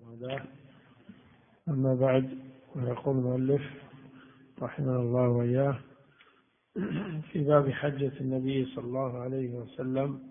هذا. أما بعد، ويقول المؤلف رحمه الله وإياه في باب حجة النبي صلى الله عليه وسلم: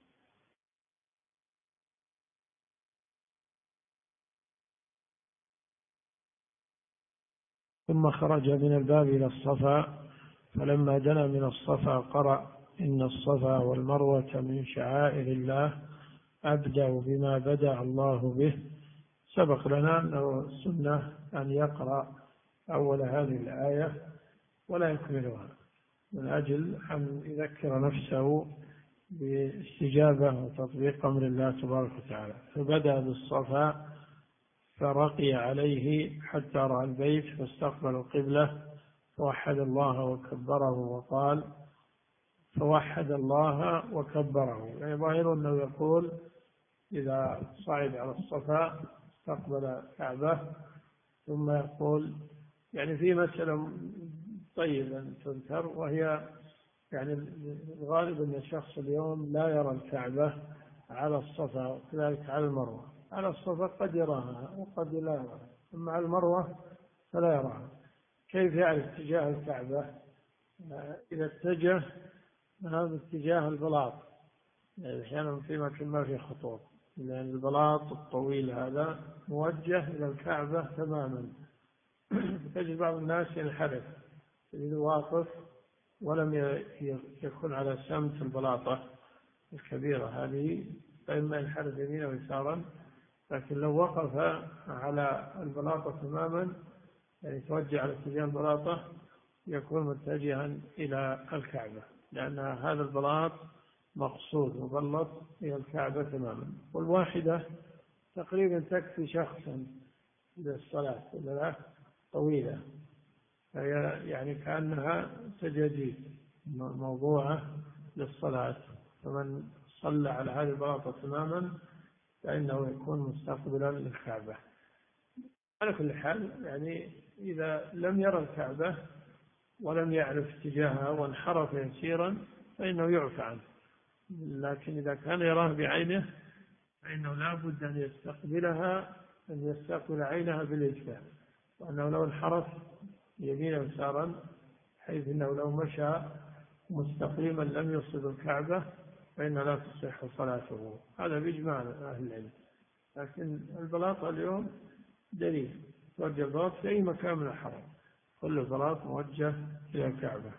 ثم خرج من الباب إلى الصفا، فلما دنا من الصفا قرأ: إن الصفا والمروة من شعائر الله، أبدأ بما بدأ الله به. سبق لنا أنه السنة أن يقرأ أول هذه الآية ولا يكملها، من أجل أن يذكر نفسه باستجابة وتطبيق أمر الله تبارك وتعالى. فبدأ بالصفا فرقي عليه حتى رأى البيت فاستقبل القبلة، فوحد الله وكبره وقال: فوحد الله وكبره. يعني ظاهر أنه يقول إذا صعد على الصفا استقبل الكعبة، ثم يقول يعني في مسألة طيبة تذكر، وهي يعني الغالب أن الشخص اليوم لا يرى الكعبة على الصفا وكذلك على المروة. على الصفا قد يراها وقد لا يراها، أما على المروة فلا يراها. كيف يعرف اتجاه الكعبة؟ إذا اتجه اتجاه البلاط، يعني أحيانا في مكان ما في خطوط، لأن البلاط الطويل هذا موجه إلى الكعبة تماما. تجد بعض الناس ينحرف، تجد واقف ولم يكن على سمت البلاطة الكبيرة هذه، فإما ينحرف يمينا ويسارا. لكن لو وقف على البلاطة تماما، يعني توجه على اتجاه البلاطة، يكون متجها إلى الكعبة، لأن هذا البلاط مقصود مبلط إلى الكعبة تماما. والواحدة تقريبا تكفي شخصا للصلاة، ولا طويلة، فهي يعني كأنها سجاجيد موضوعة للصلاة. فمن صلى على هذه البلاطة تماما فإنه يكون مستقبلا للكعبة. على كل حال، يعني إذا لم يرى الكعبة ولم يعرف اتجاهها وانحرف يسيرا فإنه يعفى عنه. لكن إذا كان يراه بعينه فإنه لا بد أن يستقبلها، أن يستقبل عينها بالإجبار، وأنه لو انحرف يمينا ويسارا حيث أنه لو مشى مستقيما لم يصل الكعبة فإن لا تصح صلاته. هذا بإجماع أهل العلم. لكن البلاط اليوم دليل، توجه البلاط في أي مكان من الحرم، كل البلاط موجه إلى الكعبة.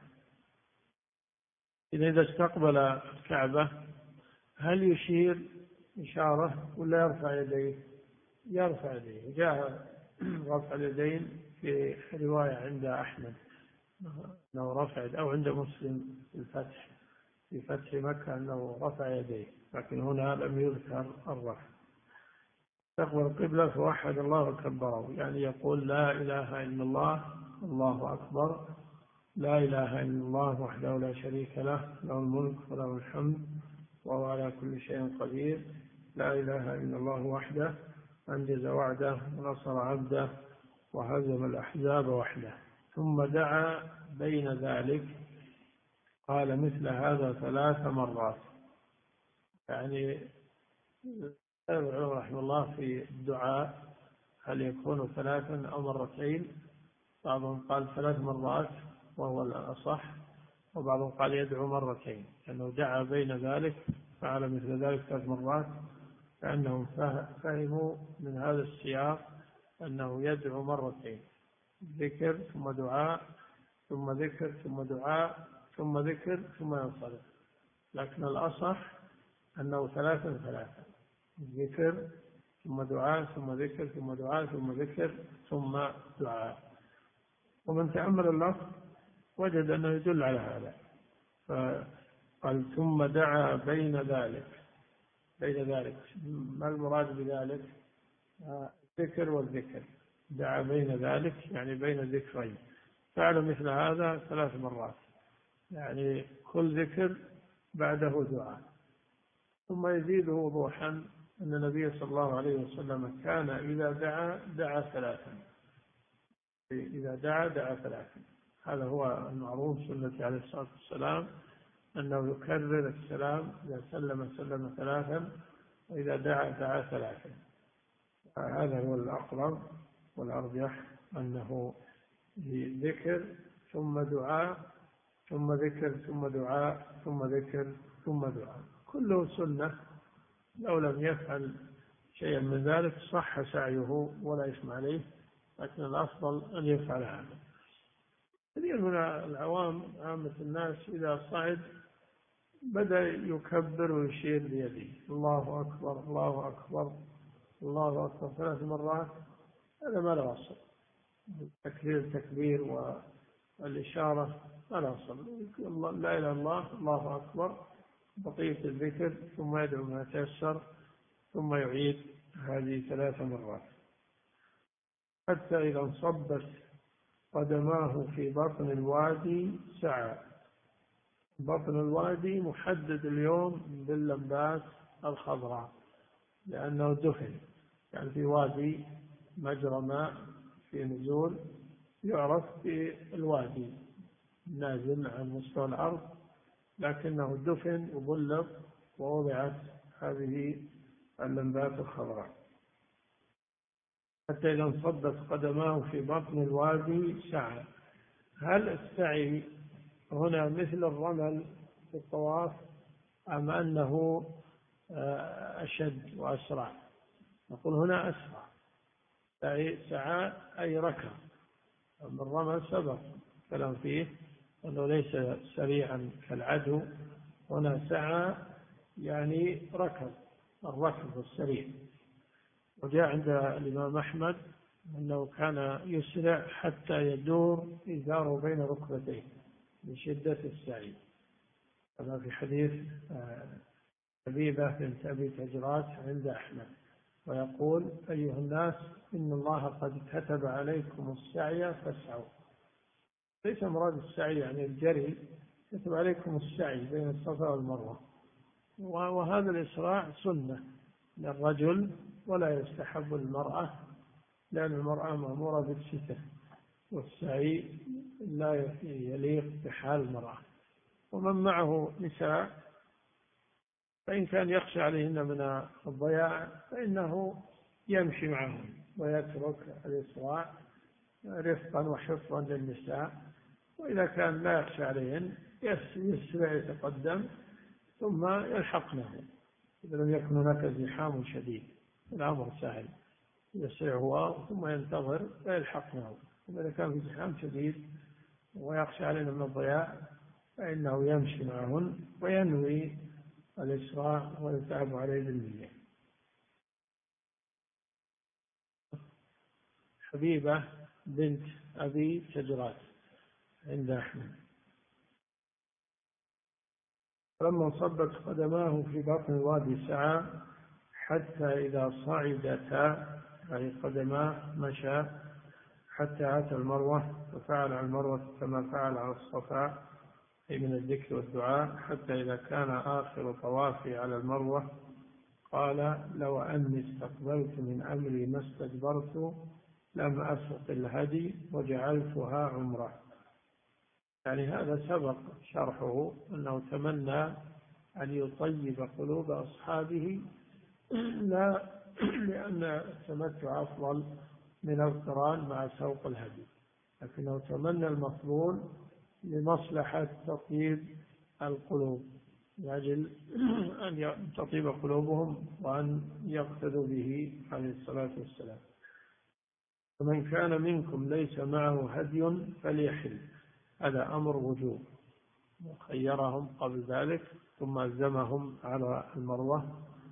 إذا استقبل الكعبة هل يشير إشارة ولا يرفع يديه؟ يرفع يديه. جاء رفع اليدين في رواية عند أحمد أنه رفع، أو عند مسلم في فتح مكة أنه رفع يديه، لكن هنا لم يذكر الرفع. استقبل القبلة فوحد الله وكبره، يعني يقول: لا إله إلا الله، الله أكبر، لا إله إلا الله وحده لا شريك له، له الملك وله الحمد وهو على كل شيء قدير، لا إله إلا الله وحده أنجز وعده ونصر عبده وهزم الأحزاب وحده. ثم دعا بين ذلك، قال مثل هذا 3 مرات. يعني العلماء رحمه الله في الدعاء هل يكون 3 أو 2 مرتين؟ بعضهم قال 3 مرات وهو الأصح، وبعضهم قال يدعو 2 مرتين، لأنه دعا بين ذلك، فعل مثل ذلك 3 مرات، كأنهم فهموا من هذا السياق أنه يدعو 2 مرتين، ذكر ثم دعاء ثم ذكر ثم دعاء ثم ذكر ثم ينصرف. لكن الأصح أنه 3 ذكر ثم دعاء ثم ذكر ثم دعاء ثم ذكر ثم دعاء. ومن تأمل اللفظ وجد أنه يدل على هذا، فقال ثم دعا بين ذلك. ما المراد بذلك؟ الذكر والذكر، دعا بين ذلك يعني بين ذكرين، فعل مثل هذا 3 مرات، يعني كل ذكر بعده دعاء. ثم يزيده وضوحا أن النبي صلى الله عليه وسلم كان إذا دعا 3، إذا دعا 3. هذا هو المعروف سنة عليه الصلاة والسلام، أنه يكرر السلام، إذا سلم 3، وإذا دعا 3. هذا هو الأقرب والأرجح، أنه ذكر ثم دعاء ثم ذكر ثم دعاء ثم ذكر ثم دعاء، كله سنة. لو لم يفعل شيئا من ذلك صح سعيه ولا إثم عليه، لكن الأفضل أن يفعل هذا. كثير من العوام عامة الناس إذا صعد بدأ يكبر ويشير بيده الله أكبر الله أكبر الله أكبر 3 مرات، هذا ما له أصل. التكبير والإشارة ما له أصل. لا إله إلا الله الله أكبر، بقية الذكر، ثم يدعو ما تيسر، ثم يعيد هذه 3 مرات. حتى إذا انصبت قدماه في بطن الوادي سعى. بطن الوادي محدد اليوم باللمبات الخضراء لأنه دفن، يعني في وادي مجرى ماء في نزول يعرف بالوادي نازل عن مستوى الأرض، لكنه دفن وظلل ووضعت هذه اللمبات الخضراء. حتى إذا انصبت قدماه في بطن الوادي سعى. هل السعي هنا مثل الرمل في الطواف أم أنه أشد وأسرع؟ نقول هنا أسرع. سعى أي ركض، أما الرمل سبق كلام فيه أنه ليس سريعا كالعدو، هنا سعى يعني ركض، الركض السريع. وجاء عند الإمام أحمد أنه كان يسرع حتى يدور إزاره بين ركبتيه من شدة السعي، كما في حديث حبيبة بنت أبي تجرات عند أحمد، ويقول أيها الناس إن الله قد كتب عليكم السعي فاسعوا. ليس مراد السعي يعني الجري، كتب عليكم السعي بين الصفا والمروة، وهذا الإسراع سنة للرجل ولا يستحب للمرأة، لأن المرأة مأمورة بالستر، والسعي لا يليق بحال المرأة. ومن معه نساء فإن كان يخشى عليهن من الضياع فإنه يمشي معهم ويترك الإسراع رفقا وحفظا للنساء، وإذا كان لا يخشى عليهن يسرع يتقدم ثم يلحقنه إذا لم يكن هناك زحام شديد، الأمر سهل، يسرع هو ثم ينتظر فيلحقنه. وإذا كان في زحام شديد ويخشى علينا من الضياع فإنه يمشي معهن وينوي الإسراع ويتعب عليه بالنية. حبيبة بنت أبي تجرات عند أحمد. لما انصبت قدماه في بطن الوادي سعى حتى إذا صعدتا، أي قدماه مشى حتى أتى المروة ففعل على المروة كما فعل على الصفا، أي من الذكر والدعاء. حتى إذا كان آخر طوافي على المروة قال لو أني استقبلت من أمري ما استدبرت لم أسق الهدي وجعلتها عمرة. يعني هذا سبق شرحه أنه تمنى أن يطيب قلوب أصحابه، لا لأن التمتع أفضل من القران مع سوق الهدي، لكنه تمنى المفضول لمصلحة تطيب القلوب، لأجل أن تطيب قلوبهم وأن يقتدوا به عليه الصلاة والسلام. ومن كان منكم ليس معه هدي فليحل، هذا أمر وجوب، وخيرهم قبل ذلك ثم ألزمهم على المروة،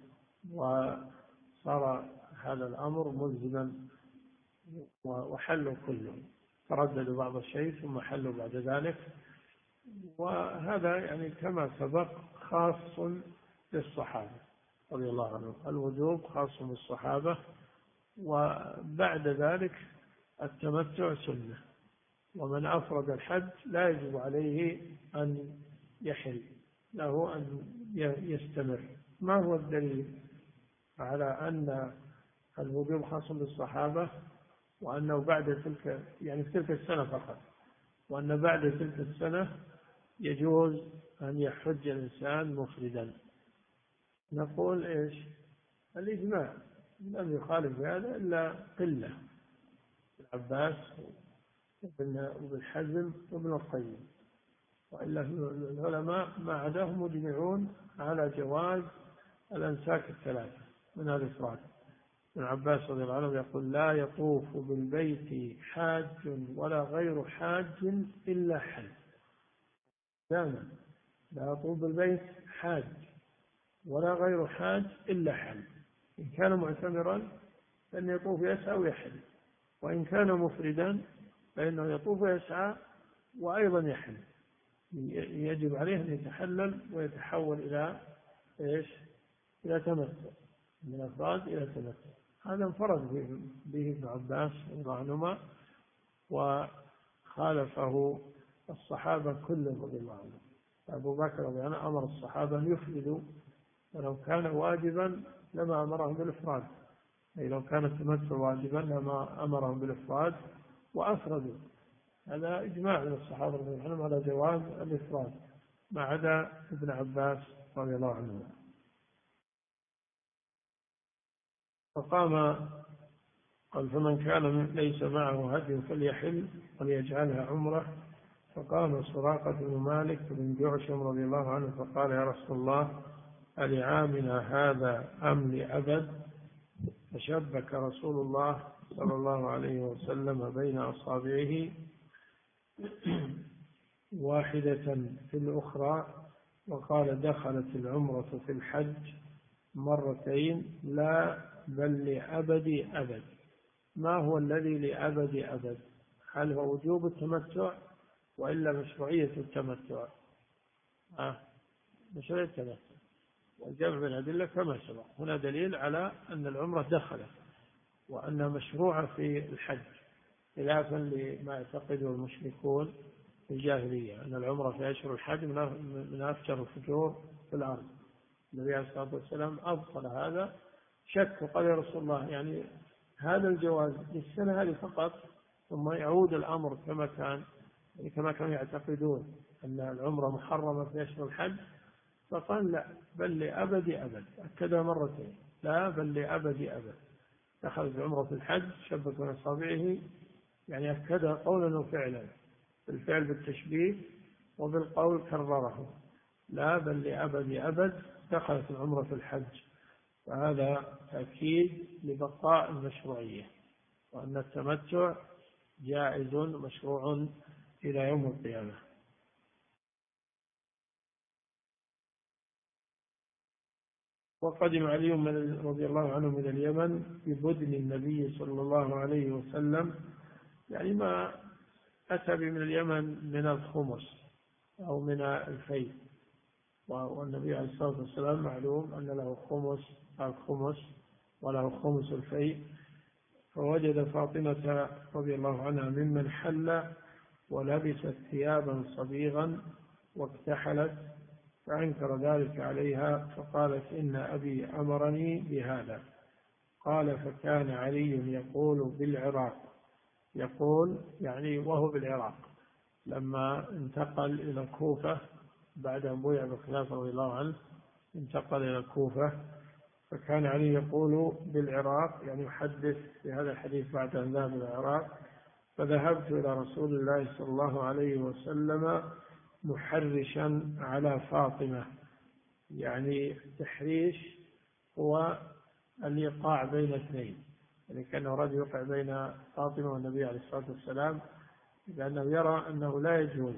وصار هذا الأمر ملزما وحلوا كله، ترددوا بعض الشيء ثم حلوا بعد ذلك. وهذا يعني كما سبق خاص بالصحابة رضي الله عنهم، الوجوب خاص بالصحابة، وبعد ذلك التمتع سنة. ومن أفرد الحج لا يجب عليه أن يحل، له أن يستمر. ما هو الدليل على أن الوجوب خاص بالصحابة وأنه بعد تلك يعني في تلك السنة فقط، وأن بعد تلك السنة يجوز أن يحج الإنسان مفردا؟ نقول إيش؟ الإجماع، لم يخالف هذا إلا قلة، العباس وابن حزم وابن القيم، وإلا العلماء ما عداهم مجمعون على جواز الأنساك الثلاثة من الإفراد. ابن عباس رضي الله عنه يقول: لا يطوف بالبيت حاج ولا غير حاج إلا حل. دائما لا يطوف بالبيت حاج ولا غير حاج إلا حل. إن كان معتمرا فإنه يطوف يسعى ويحل، وإن كان مفردا فإنه يطوف ويسعى وأيضا يحل. يجب عليه أن يتحلل ويتحول إلى إيش؟ إلى تمتع، من أفراد إلى تمتع. هذا انفرد به ابن عباس رضي الله عنهما، وخالفه الصحابة كلهم رضي الله عنهم. أبو بكر رضي الله عنه أمر الصحابة أن يفردوا، ولو كان واجبا لما أمرهم بالإفراد، أي لو كان التمتع واجبا لما أمرهم بالإفراد وأفردوا. هذا إجماع من الصحابة رضي الله عنهم على جواز الإفراد، ما عدا ابن عباس رضي الله عنه. فقام قال: فمن كان ليس معه هدي فليحل وليجعلها عمرة. فقام سراقة بن مالك بن جعشم رضي الله عنه فقال: يا رسول الله، ألعامنا هذا أم لأبد؟ فشبك رسول الله صلى الله عليه وسلم بين أصابعه واحدة في الأخرى وقال: دخلت العمرة في الحج مرتين، لا بل لأبد أبد. ما هو الذي لأبد أبد؟ هل هو وجوب التمتع وإلا مشروعية التمتع؟ مشروعية التمتع، والجمع بين الأدلة كما سبق. هنا دليل على أن العمرة دخلت وأنها مشروعة في الحج، خلافا لما يعتقده المشركون في الجاهلية أن العمرة في أشهر الحج من أفجر الفجور في الأرض. النبي عليه الصلاة والسلام أبطل هذا، شك وقال: يا رسول الله، يعني هذا الجواز للسنة هذه فقط ثم يعود الأمر كما كانوا يعتقدون أن العمرة محرمة في أشهر الحج؟ فقال: لا بل لأبد أبد. أكدها مرتين: لا بل لأبد أبد. دخلت العمرة في الحج، شبك من أصابعه، يعني أكدها قولا وفعلا، بالفعل بالتشبيه وبالقول كرره: لا بل لأبد أبد دخلت العمرة في الحج. فهذا تأكيد لبقاء المشروعية، وأن التمتع جائز مشروع إلى يوم القيامة. وقدم علي رضي الله عنه من اليمن ببدن النبي صلى الله عليه وسلم، يعني ما أتى من اليمن من الخمس أو من الفيء، والنبي عليه الصلاة والسلام معلوم أن له الخمس وله خمس الفيء. فوجد فاطمة رضي الله عنها ممن حل ولبست ثيابا صبيغا واكتحلت، فأنكر ذلك عليها فقالت: إن أبي أمرني بهذا. قال: فكان علي يقول بالعراق، يقول يعني وهو بالعراق لما انتقل إلى الكوفة بعد أن بويع بالخلافة رضي الله عنه، انتقل إلى الكوفة، فكان علي يقول بالعراق، يعني يحدث بهذا الحديث بعد أن ذهب إلى العراق. فذهبت إلى رسول الله صلى الله عليه وسلم محرشا على فاطمة، يعني التحريش هو الإيقاع بين اثنين، يعني كان أراد يوقع بين فاطمة والنبي عليه الصلاة والسلام، لأنه يرى أنه لا يجوز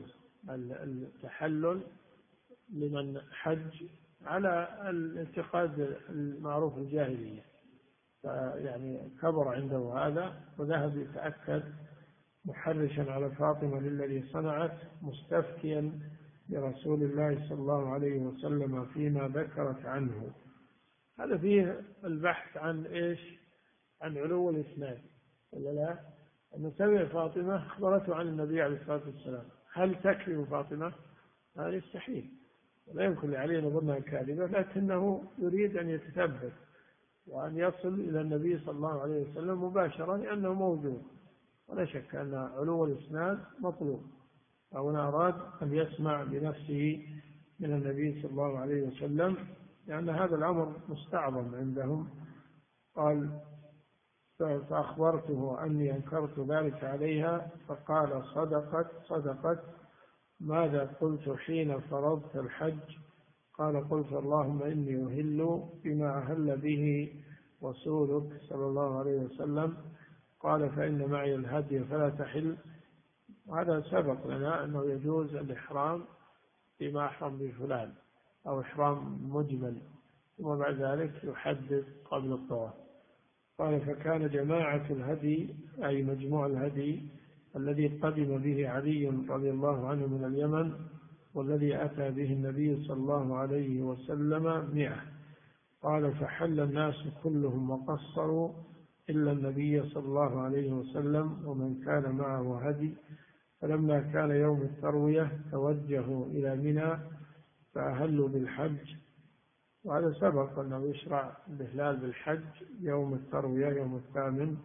التحلل لمن حج على الاعتقاد المعروف الجاهلية. يعني كبر عنده هذا وذهب يتأكد محرشا على فاطمة للذي صنعت، مستفتيا برسول الله صلى الله عليه وسلم فيما ذكرت عنه. هذا فيه البحث عن إيش؟ عن علو الإسناد، ولا لا؟ أن سمع فاطمة أخبرته عن النبي عليه الصلاة والسلام، هل تكذب فاطمة؟ هذا يستحيل، لا يمكن لعلي أن يظنها كاذبة، لكنه يريد أن يتثبت وأن يصل إلى النبي صلى الله عليه وسلم مباشرة لأنه موجود، ولا شك أن علو الإسناد مطلوب، أو أراد أن يسمع بنفسه من النبي صلى الله عليه وسلم، لأن هذا الأمر مستعظم عندهم قال فأخبرته أني أنكرت ذلك عليها، فقال صدقت. ماذا قلت حين فرضت الحج؟ قال قلت اللهم إني أهل بما أهل به رسولك صلى الله عليه وسلم. قال فإن معي الهدي فلا تحل. هذا سبق لنا أنه يجوز الإحرام بما أحرم بفلان أو إحرام مجمل، ثم بعد ذلك يحدد قبل الطواف. قال فكان جماعة الهدي أي مجموع الهدي الذي قدم به علي رضي الله عنه من اليمن والذي أتى به النبي صلى الله عليه وسلم 100. قال فحل الناس كلهم وقصروا إلا النبي صلى الله عليه وسلم ومن كان معه هدي. فلما كان يوم التروية توجهوا إلى منى فأهلوا بالحج. وهذا سبق أنه يشرع الإهلال بالحج يوم التروية يوم 8.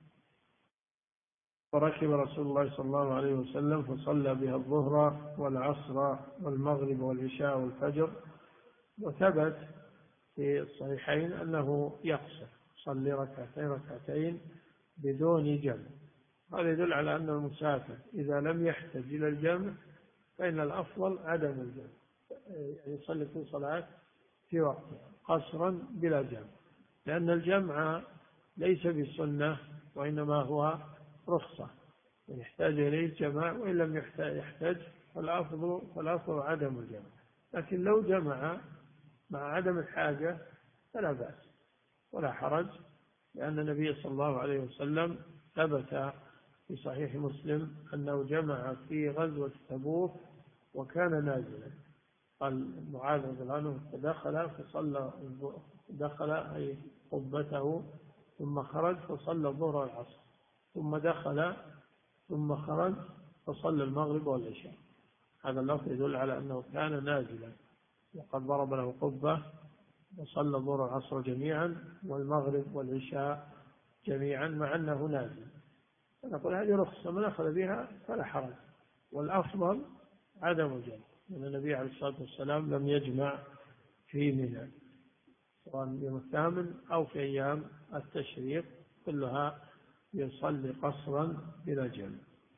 فركب رسول الله صلى الله عليه وسلم فصلى بها الظهر والعصر والمغرب والعشاء والفجر. وثبت في الصحيحين أنه يقصر، صلي ركعتين بدون جمع. هذا يدل على أن المسافر إذا لم يحتج إلى الجمع فإن الأفضل عدم الجمع، يعني يصلي كل صلاة في وقتها قصرا بلا جمع، لأن الجمع ليس بسنة وإنما هو رخصة، من يحتاج إليه جمع، وإن لم يحتاج فالأفضل عدم الجمع. لكن لو جمع مع عدم الحاجة فلا بأس ولا حرج، لأن النبي صلى الله عليه وسلم ثبت في صحيح مسلم أنه جمع في غزوة تبوك وكان نازلا. قال معاذ رضي الله عنه فدخل فصلى، دخل أي قبته ثم خرج فصلى الظهر والعصر، ثم دخل ثم خرج فصلى المغرب والعشاء. هذا اللفظ يدل على أنه كان نازلا، وقد ضرب له قبة وصلى الظهر والعصر جميعا والمغرب والعشاء جميعا مع أنه نازل. فنقول هذه رخصة من أخذ بها فلا حرج، والأفضل عدم الجمع، لأن النبي عليه الصلاة والسلام لم يجمع في منى سواء يوم 8 أو في أيام التشريق، كلها يصلي قصرا بلا جمع.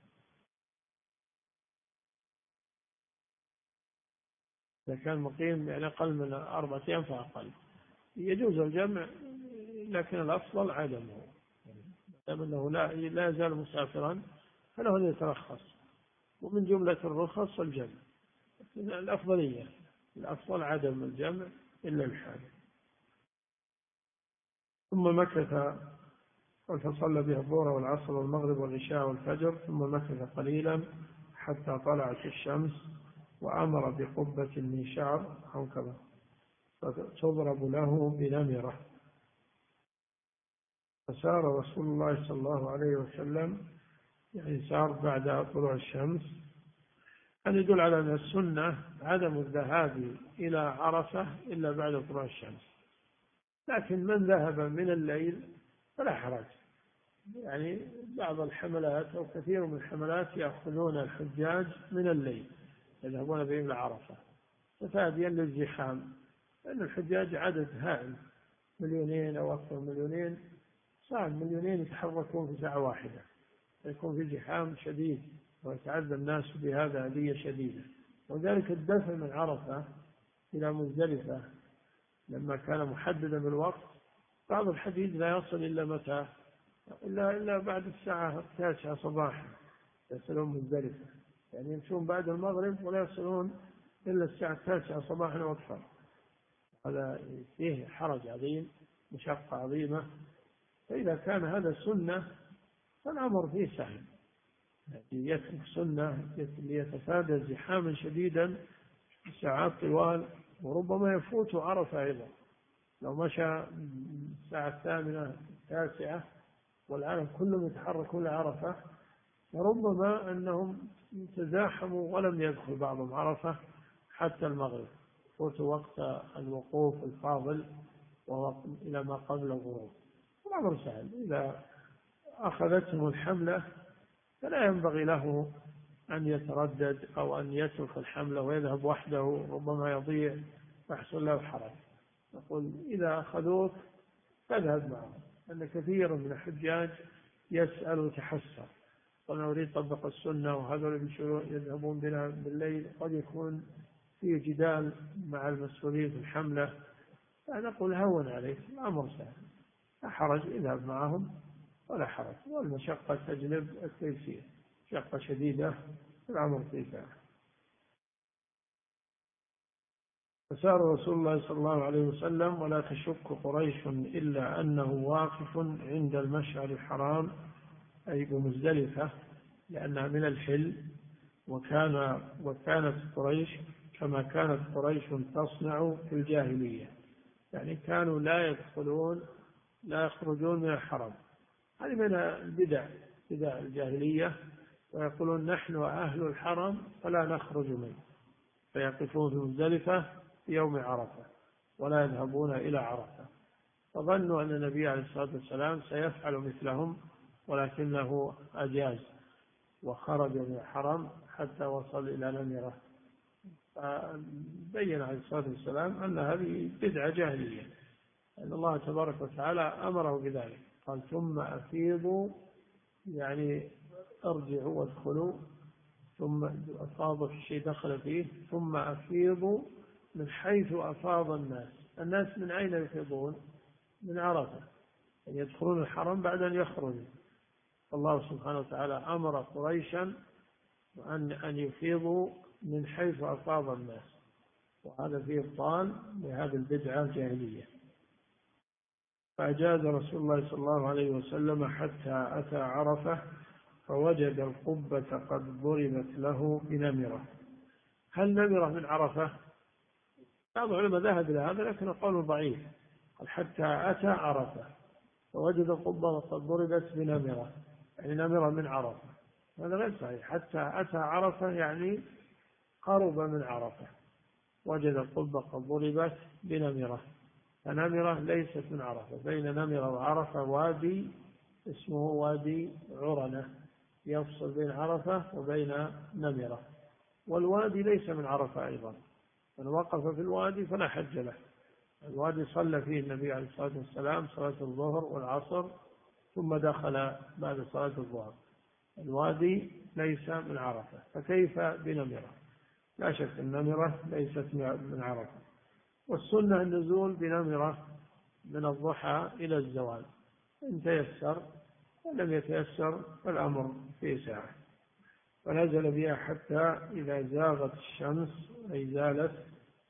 إذا كان مقيم يعني أقل من 4 أيام فأقل يجوز الجمع، لكن الأفضل عدمه، دام أنه لا يزال مسافرا فله أن يترخص، ومن جملة الرخص الجمع، الأفضل عدم الجمع إلا الحاجة. ثم مكث فصلى بها الظهر والعصر والمغرب والعشاء والفجر، ثم مكث قليلا حتى طلعت الشمس، وأمر بقبة من شعر أو كذا فتضرب له بنمرة. فسار رسول الله صلى الله عليه وسلم، يعني سار بعد طلوع الشمس. أن يدل على أن السنة عدم الذهاب إلى عرفة إلا بعد طلوع الشمس، لكن من ذهب من الليل فلا حرج. يعني بعض الحملات أو كثير من الحملات يأخذون الحجاج من الليل يذهبون بهم إلى عرفة تفاديا للزحام، لأن الحجاج عدد هائل، 2,000,000 أو أكثر من 2,000,000، صار 2,000,000 يتحركون في ساعة واحدة، يكون في زحام شديد ويتعدى الناس بهذا أذية شديدة. وذلك الدفع من عرفة إلى مزدلفة لما كان محددا بالوقت، بعض الحديد لا يصل إلا متى؟ إلا بعد الساعة 9 صباحا يصلون مزدلفة، يعني يمشون بعد المغرب ولا يصلون إلا الساعة 9 صباحا وأكثر. هذا فيه حرج عظيم، مشقة عظيمة. فإذا كان هذا سنة فالأمر فيه سهل، يترك سنة ليتفادى زحاما شديدا ساعات طوال، وربما يفوت عرفة أيضا. لو مشى الساعة 8 9 والعالم كلهم يتحركون لعرفة، وربما أنهم تزاحموا ولم يدخل بعضهم عرفة حتى المغرب، فوت وقت الوقوف الفاضل إلى ما قبل الغروب. الأمر سهل، إذا أخذتهم الحملة فلا ينبغي له أن يتردد أو أن يترك الحملة ويذهب وحده، ربما يضيع ويحصل له حرج. نقول إذا أخذوك فاذهب معهم، أن كثير من الحجاج يسأل ويتحسر، قلنا أريد طبق السنة وهذول يذهبون بنا بالليل، قد يكون في جدال مع المسؤولين في الحملة، فنقول هون عليك، الأمر سهل، لا حرج، اذهب معهم ولا حرج، والمشقة تجلب التيسير، مشقة شديدة الأمر تيسير. فسار رسول الله صلى الله عليه وسلم ولا تشك قريش إلا أنه واقف عند المشعر الحرام، أي بمزدلفة، لأنها من الحل، وكانت قريش كما كانت قريش تصنع في الجاهلية، يعني كانوا لا يخرجون من الحرم. هذه من بدع الجاهلية، ويقولون نحن أهل الحرم فلا نخرج منه، فيقفون في مزدلفة في يوم عرفة ولا يذهبون إلى عرفة، فظنوا أن النبي عليه الصلاة والسلام سيفعل مثلهم، ولكنه أجاز وخرج من الحرم حتى وصل إلى نمرة، فبين عليه الصلاة والسلام أن هذه بدعة جاهلية، أن الله تبارك وتعالى أمره بذلك، قال ثم أفيضوا، يعني ارجعوا وادخلوا، ثم أفاض في الشيء دخل فيه، ثم أفيضوا من حيث أفاض الناس من أين يفيضون؟ من عرفة، يعني يدخلون الحرم بعد أن يخرجوا. الله سبحانه وتعالى أمر قريشا أن يفيضوا من حيث أفاض الناس، وهذا فيه إبطال لهذه البدعة الجاهلية. فأجاز رسول الله صلى الله عليه وسلم حتى أتى عرفة فوجد القبة قد ضربت له بنمرة. هل نمرة من عرفة؟ بعض العلماء ذهب إلى هذا، لكن القول ضعيف، قال حتى أتى عرفة فوجد القبة قد ضربت بنمرة، يعني نمرة من عرفة، هذا غير صحيح. حتى أتى عرفة يعني قرب من عرفة، وجد القبة قد ضربت بنمرة، فنمرة ليست من عرفة، بين نمرة وعرفة وادي اسمه وادي عرنة، يفصل بين عرفة وبين نمرة، والوادي ليس من عرفة أيضا، من وقف في الوادي فلا حج له. الوادي صلى فيه النبي عليه الصلاة والسلام صلاة الظهر والعصر ثم دخل بعد صلاة الظهر، الوادي ليس من عرفة، فكيف بنمرة؟ لا شك أن نمرة ليست من عرفة، والسنة النزول بنمرة من الضحى إلى الزوال، إن تيسر، ولم يتيسر فالأمر في ساعة. فنزل بها حتى إذا زاغت الشمس أي زالت،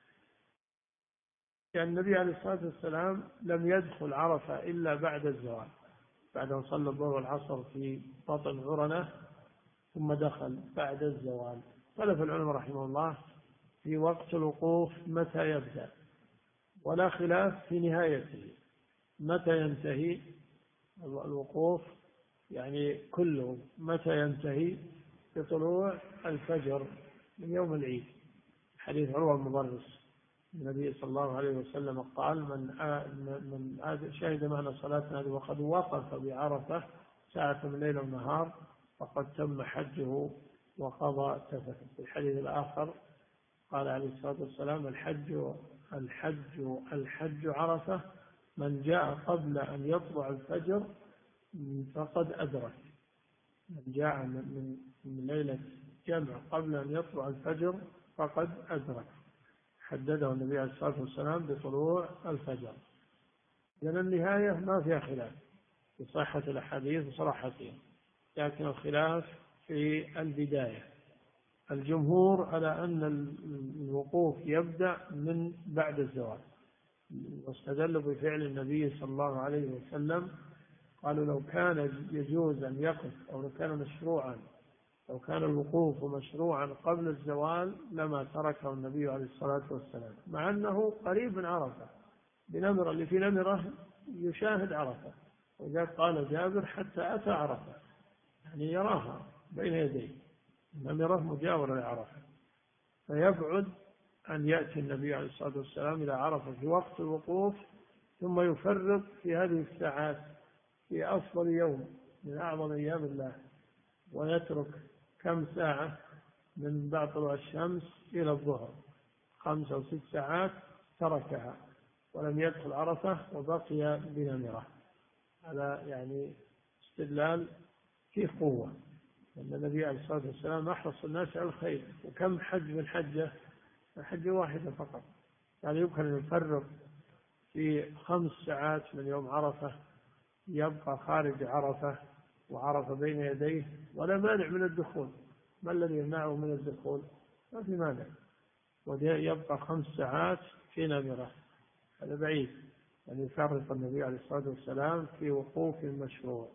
يعني النبي عليه الصلاة والسلام لم يدخل عرفة إلا بعد الزوال، بعد أن صلى الظهر والعصر في بطن عرنة ثم دخل بعد الزوال. اختلف العلماء رحمه الله في وقت الوقوف متى يبدأ، ولا خلاف في نهايته متى ينتهي الوقوف، يعني كله متى ينتهي؟ بطلوع الفجر من يوم العيد، حديث عروة المضرس النبي صلى الله عليه وسلم قال من شهد معنا صلاتنا هذه وقد وقف بعرفة ساعة من الليل والنهار فقد تم حجه وقضى تفثه. في الحديث الآخر قال عليه الصلاة والسلام الحج عرفة، من جاء قبل أن يطلع الفجر فقد أدرك، من جاء من ليلة جمع قبل أن يطلع الفجر فقد أدرك، حدده النبي عليه الصلاة والسلام بطلوع الفجر. لأن النهاية ما فيها خلاف في صحة الأحاديث وصراحتها، لكن الخلاف في البداية. الجمهور على أن الوقوف يبدأ من بعد الزوال، واستدلوا بفعل النبي صلى الله عليه وسلم، قالوا لو كان يجوز أن يقف، أو لو كان الوقوف مشروعا قبل الزوال لما تركه النبي عليه الصلاة والسلام، مع أنه قريب من عرفة، بنمرة اللي في نمرة يشاهد عرفة، وذلك قال جابر حتى أتى عرفة، يعني يراها بين يديه، نمرة مجاورة لعرفة، فيبعد أن يأتي النبي عليه الصلاة والسلام إلى عرفة في وقت الوقوف ثم يفرط في هذه الساعات في أفضل يوم من أعظم أيام الله، ويترك كم ساعة من بعد طلوع الشمس إلى الظهر، 5 أو 6 ساعات تركها ولم يدخل عرفة وبقي بنمرة. هذا يعني استدلال فيه قوة، أن النبي عليه الصلاة والسلام أحرص الناس على الخير. وكم حج من حجة واحدة فقط، يعني يمكن أن يفرق في 5 ساعات من يوم عرفة، يبقى خارج عرفة وعرفة بين يديه ولا مانع من الدخول. ما الذي يمنعه من الدخول؟ ما في مانع. ويبقى 5 ساعات في نمرة، هذا بعيد. يعني يفرق النبي عليه الصلاة والسلام في وقوف مشروع.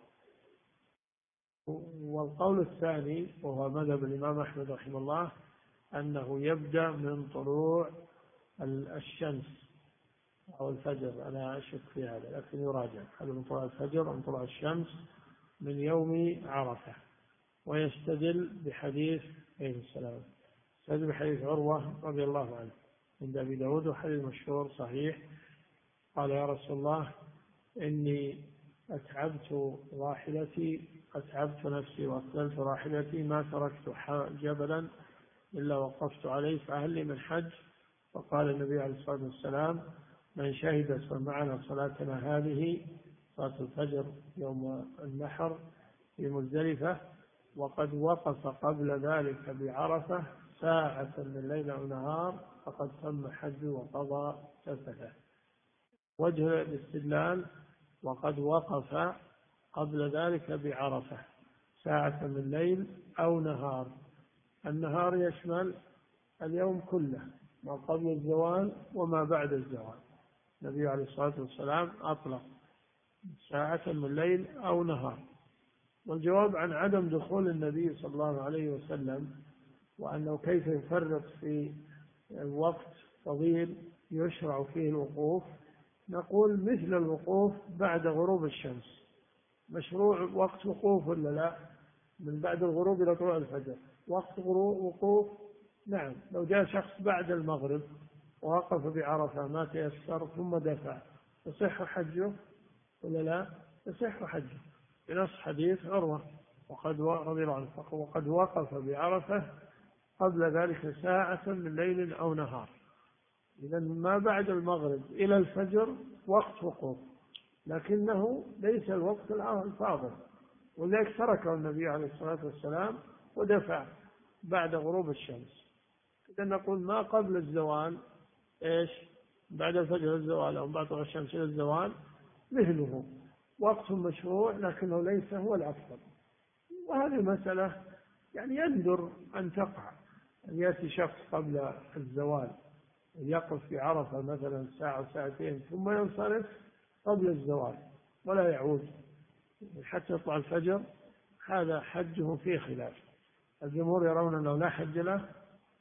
والقول الثاني وهو مذهب الإمام أحمد رحمه الله أنه يبدأ من طلوع الشمس أو الفجر. أنا أشك في هذا لكن يراجع، هل من طلوع الفجر أم طلوع الشمس من يوم عرفة. ويستدل بحديث عليه السلام، يستدل بحديث عروة رضي الله عنه عند أبي داود، وحديث مشهور صحيح. قال يا رسول الله إني أتعبت نفسي وأقتلت راحلتي، ما تركت جبلا إلا وقفت عليه، فهل لي من حج؟ فقال النبي عليه الصلاة والسلام من شهد معنا صلاتنا هذه، صلاة الفجر يوم النحر في مزدلفة، وقد وقف قبل ذلك بعرفة ساعة من ليل أو نهار، فقد تم حج وقضى تفته. وجه الاستدلال وقد وقف قبل ذلك بعرفة ساعة من ليل أو نهار. النهار يشمل اليوم كله، ما قبل الزوال وما بعد الزوال. النبي عليه الصلاة والسلام أطلق ساعة من ليل أو نهار. والجواب عن عدم دخول النبي صلى الله عليه وسلم وأنه كيف يفرق في وقت طويل يشرع فيه الوقوف، نقول مثل الوقوف بعد غروب الشمس، مشروع وقت وقوف ولا لا؟ من بعد الغروب إلى طلوع الفجر وقت وقوف. نعم، لو جاء شخص بعد المغرب ووقف بعرفة ما تيسر ثم دفع، يصح حجه ولا لا؟ يصح حجه بنص حديث عروة رضي الله عنه، وقد وقف بعرفة قبل ذلك ساعة من ليل أو نهار. إذا ما بعد المغرب إلى الفجر وقت وقوف، لكنه ليس الوقت الفاضل، ولذلك تركه النبي عليه الصلاة والسلام ودفع بعد غروب الشمس. إذا نقول ما قبل الزوال إيش؟ بعد الفجر الزوال أو بعد طلوع الشمس إلى الزوال مثله وقت مشروع، لكنه ليس هو الأفضل. وهذه مسألة يعني يندر أن تقع، أن يأتي شخص قبل الزوال يقف في عرفة مثلا ساعة ساعتين ثم ينصرف قبل الزوال ولا يعود حتى يطلع الفجر، هذا حجه فيه خلاف. الجمهور يرون أنه لا حج له،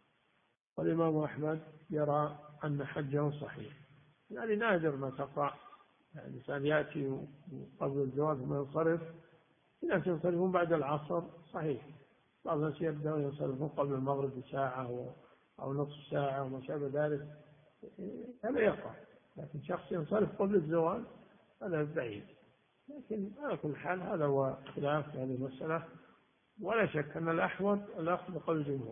والإمام أحمد يرى أن حجه صحيح. يعني نادر ما تقع، يعني الإنسان يأتي قبل الزوال ثم ينصرف. في ناس ينصرفون بعد العصر صحيح، بعض الناس يبدأون ينصرفون قبل المغرب بساعة أو نصف ساعة وما شابه ذلك، هذا يقع. لكن شخص ينصرف قبل الزوال هذا بعيد. لكن على كل حال هذا هو خلاف هذه المسألة، ولا شك أن الأحوط الأخذ بقول الجمهور،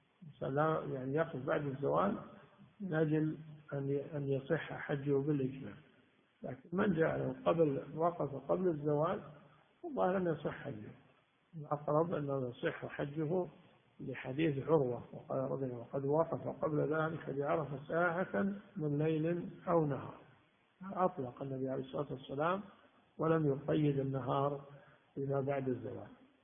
يعني يقف بعد الزوال من أجل أن يصح حجه بالإجماع. لكن من جاء وقف قبل الزوال والله لم يصح حجه. الأقرب أنه يصح حجه لحديث عروة وقال رضي الله وقد وقف قبل ذلك بعرفة ساعة من ليل أو نهار. أطلق النبي عليه الصلاة والسلام ولم يقيد النهار بما بعد الزوال.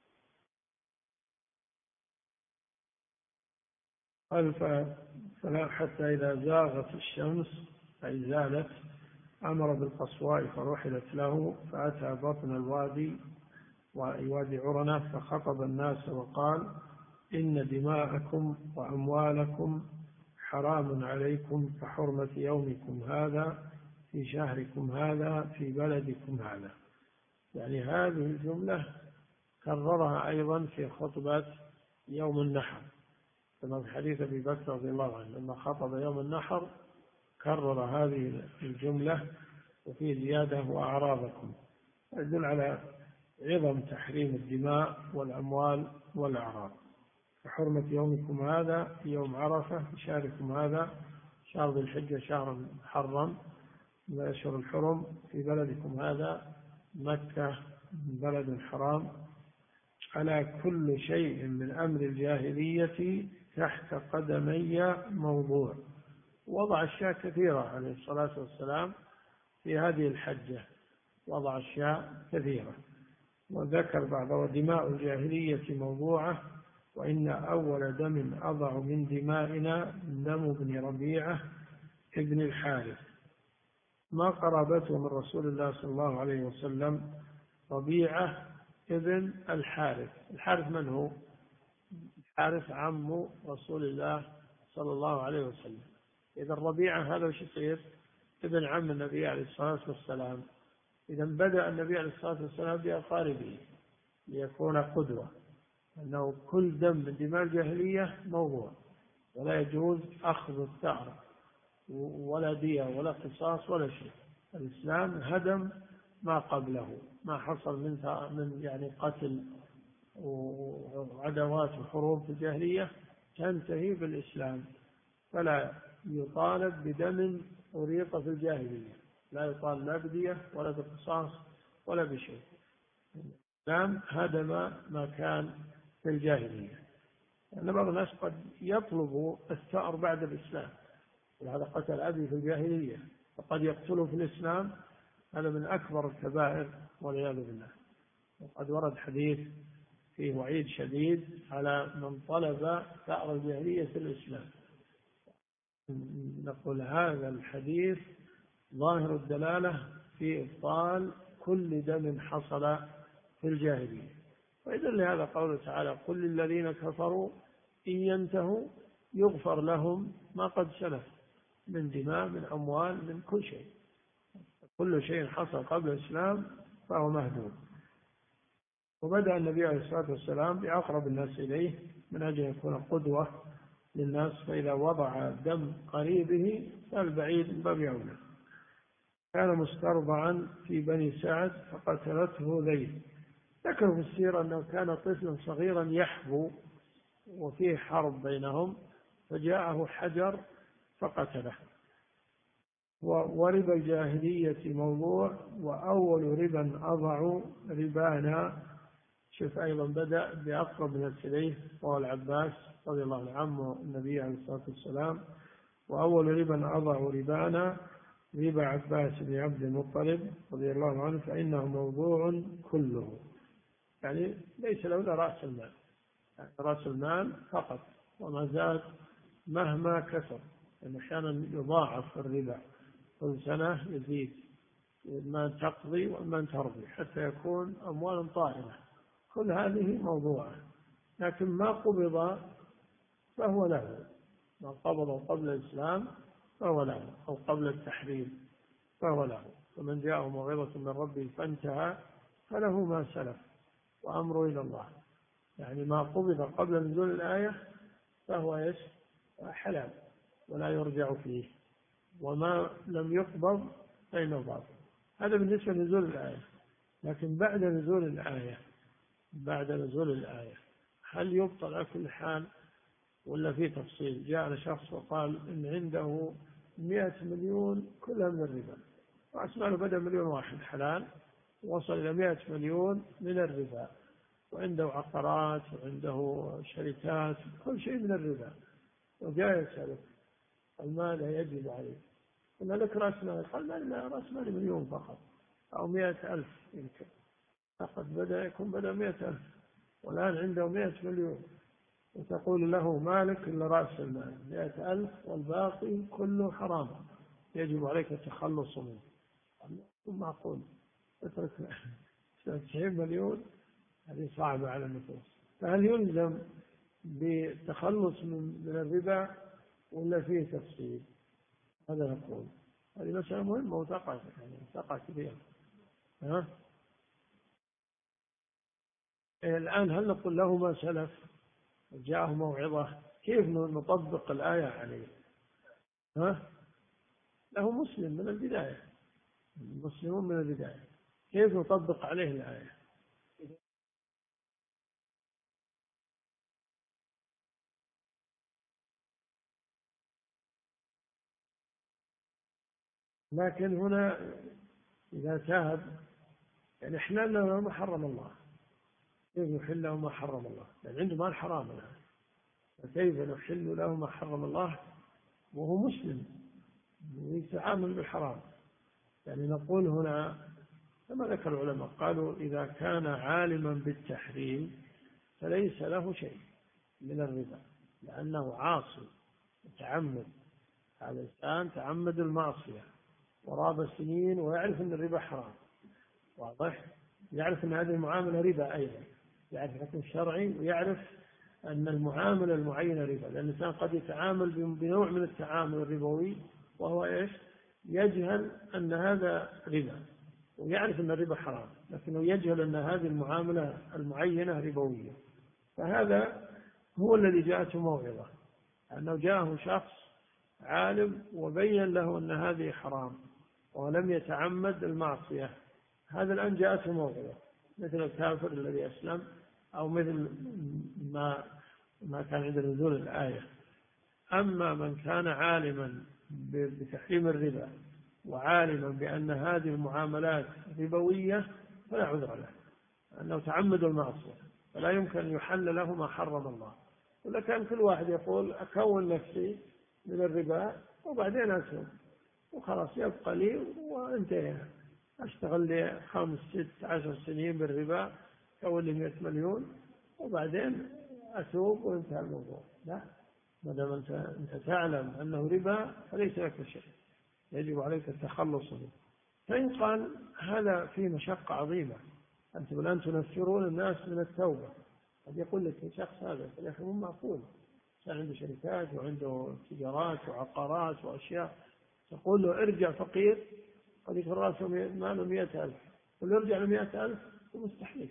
قال فلا حتى إذا زاغت الشمس أي زالت أمر بالقصواء فرحلت له، فأتى بطن الوادي ووادي عرنة فخطب الناس وقال إن دماءكم وأموالكم حرام عليكم كحرمة يومكم هذا في شهركم هذا في بلدكم هذا. يعني هذه الجملة كررها أيضا في خطبة يوم النحر، كما في حديث أبي بكر رضي الله عنه لما خطب يوم النحر كرر هذه الجملة وفي زيادة وأعراضكم، يدل على عظم تحريم الدماء والأموال والأعراض. كحرمة يومكم هذا في يوم عرفة في شهركم هذا، شهر ذي الحجة شهر محرم من أشهر الحرم، في بلدكم هذا مكة بلد حرام، على كل شيء من أمر الجاهلية تحت قدمي موضوع. وضع أشياء كثيرة عليه الصلاة والسلام في هذه الحجة، وضع أشياء كثيرة، وذكر بعض دماء الجاهلية موضوعة، وإن أول دم أضع من دمائنا دم ابن ربيعة ابن الحارث. ما قرابته من رسول الله صلى الله عليه وسلم؟ ربيعة ابن الحارث. الحارث من هو؟ الحارث عم رسول الله صلى الله عليه وسلم. إذا ربيعة هذا وش يصير؟ ابن عم النبي عليه الصلاة والسلام. إذا بدأ النبي عليه الصلاة والسلام بأقاربه ليكون قدوة، أنه كل دم من دماء الجاهلية موضوع، ولا يجوز أخذ الثأر ولا دية ولا قصاص ولا شيء. الإسلام هدم ما قبله، ما حصل من يعني قتل وعدوات وحروب في الجاهلية تنتهي بالإسلام، فلا يطالب بدم أريق في الجاهلية، لا يطالب لا بدية ولا بقصاص ولا بشيء. الإسلام هدم ما كان في الجاهلية. لأن بعض الناس قد يطلب الثأر بعد الإسلام، وهذا قتل أبي في الجاهلية وقد يقتله في الإسلام، هذا من أكبر الكبائر والعياذ بالله. وقد ورد حديث فيه وعيد شديد على من طلب ثأر الجاهلية في الإسلام. نقول هذا الحديث ظاهر الدلالة في إبطال كل دم حصل في الجاهلية. وإذا لهذا قوله تعالى: قل للذين كفروا إن ينتهوا يغفر لهم ما قد سلف من دماء من أموال من كل شيء. كل شيء حصل قبل الإسلام فهو مهدوم. وبدأ النبي عليه الصلاة والسلام بأقرب الناس إليه من أجل أن يكون قدوة للناس، فإذا وضع دم قريبه فالبعيد من باب أولى. كان مسترضعا في بني سعد فقتلته ذيل. ذكر في السيرة أنه كان طفلا صغيرا يحبو وفيه حرب بينهم، فجاءه حجر فقتله. وربا الجاهلية موضوع، وأول ربا أضع ربانا. شوف أيضا بدأ بأقرب الناس إليه وهو العباس رضي الله عنه عم النبي عليه الصلاة والسلام. وأول ربا أضع ربانا ربا عباس بن عبد المطلب رضي الله عنه، فإنه موضوع كله، يعني ليس له إلا رأس المال، يعني رأس المال فقط، وما زاد مهما كثر، يعني أحيانا يضاعف الربا كل سنة يزيد، ما تقضي وما ترضي حتى يكون أموال طائلة. كل هذه موضوعة، لكن ما قبض فهو له، ما قبض قبل الإسلام فهو له، أو قبل التحريم فهو له. فمن جاءه موعظة من ربه فانتهى فله ما سلف وأمره إلى الله. يعني ما قبض قبل نزول الآية فهو حلال ولا يرجع فيه، وما لم يقبض فإنه باطل. هذا بالنسبة لنزول الآية. لكن بعد نزول الآية هل يبطل على كل حال ولا في تفصيل؟ جاء شخص وقال إن عنده 100 مليون كلها من الربا، وأسمع له بدأ 1,000,000 حلال، وصل إلى 100 مليون من الربا، وعنده عقارات وعنده شركات كل شيء من الربا، وجاء يسألك ماذا يجب عليه؟ قلنا لك رأس مال. قال لا، رأس مال 1,000,000 فقط أو 100,000 يمكن. فقد بدأ 100,000 والآن عنده 100 مليون، وتقول له مالك إلا رأس المال 100,000 والباقي كله حرام يجب عليك التخلص منه. معقول اترك 90 مليون؟ هذه صعبة على النفوس. فهل يلزم بالتخلص من الربا ولا فيه تفصيل؟ هذا نقول هذه مسألة مهمة وتقع كثيرا. الآن هل نقول له ما سلف جاءه موعظة؟ كيف نطبق الآية عليه؟ له مسلم من البداية، المسلمون من البداية، كيف نطبق عليه الآية؟ لكن هنا إذا تاب يعني إحلال له ما حرم الله، كيف يحل له ما حرم الله؟ يعني عنده مال حرام الآن، فكيف نحل له ما حرم الله وهو مسلم ويتعامل بالحرام؟ يعني نقول هنا كما ذكر العلماء قالوا إذا كان عالما بالتحريم فليس له شيء من الربا لأنه عاصي متعمد. هذا الإنسان تعمد المعصية وراب سنين ويعرف أن الربا حرام، واضح؟ يعرف أن هذه المعاملة ربا أيضا، يعرف الحكم الشرعي ويعرف أن المعاملة المعينة ربا، لأن الإنسان قد يتعامل بنوع من التعامل الربوي وهو إيش؟ يجهل أن هذا ربا ويعرف أن الربا حرام، لكنه يجهل أن هذه المعاملة المعينة ربوية. فهذا هو الذي جاءته موعظة، أنه جاءه شخص عالم وبين له أن هذه حرام ولم يتعمد المعصية، هذا الآن جاءته موعظة، مثل الكافر الذي أسلم أو مثل ما كان عند نزول الآية. أما من كان عالما بتحريم الربا وعالما بأن هذه المعاملات ربوية فلا عذر له، أنه تعمد المعصية فلا يمكن أن يحل له ما حرم الله. ولا كان كل واحد يقول أكون نفسي من الربا وبعدين أسلم وخلاص يبقى لي وانتهى، أشتغل لي 5 6 10 سنين بالربا كون لي 100 مليون وبعدين أتوب وانتهى الموضوع. لا، ما دام أنت تعلم أنه ربا فليس لك شيء، يجب عليك التخلص منه. فإن قال هذا فيه مشقة عظيمة، أنتم الآن تنفرون الناس من التوبة، قد يقول لك شخص هذا يا أخي مو معقول، كان عنده شركات وعنده تجارات وعقارات وأشياء، تقول له ارجع فقير قد يكون راسه ماله 100,000 قل له ارجع له 100,000 مستحيل.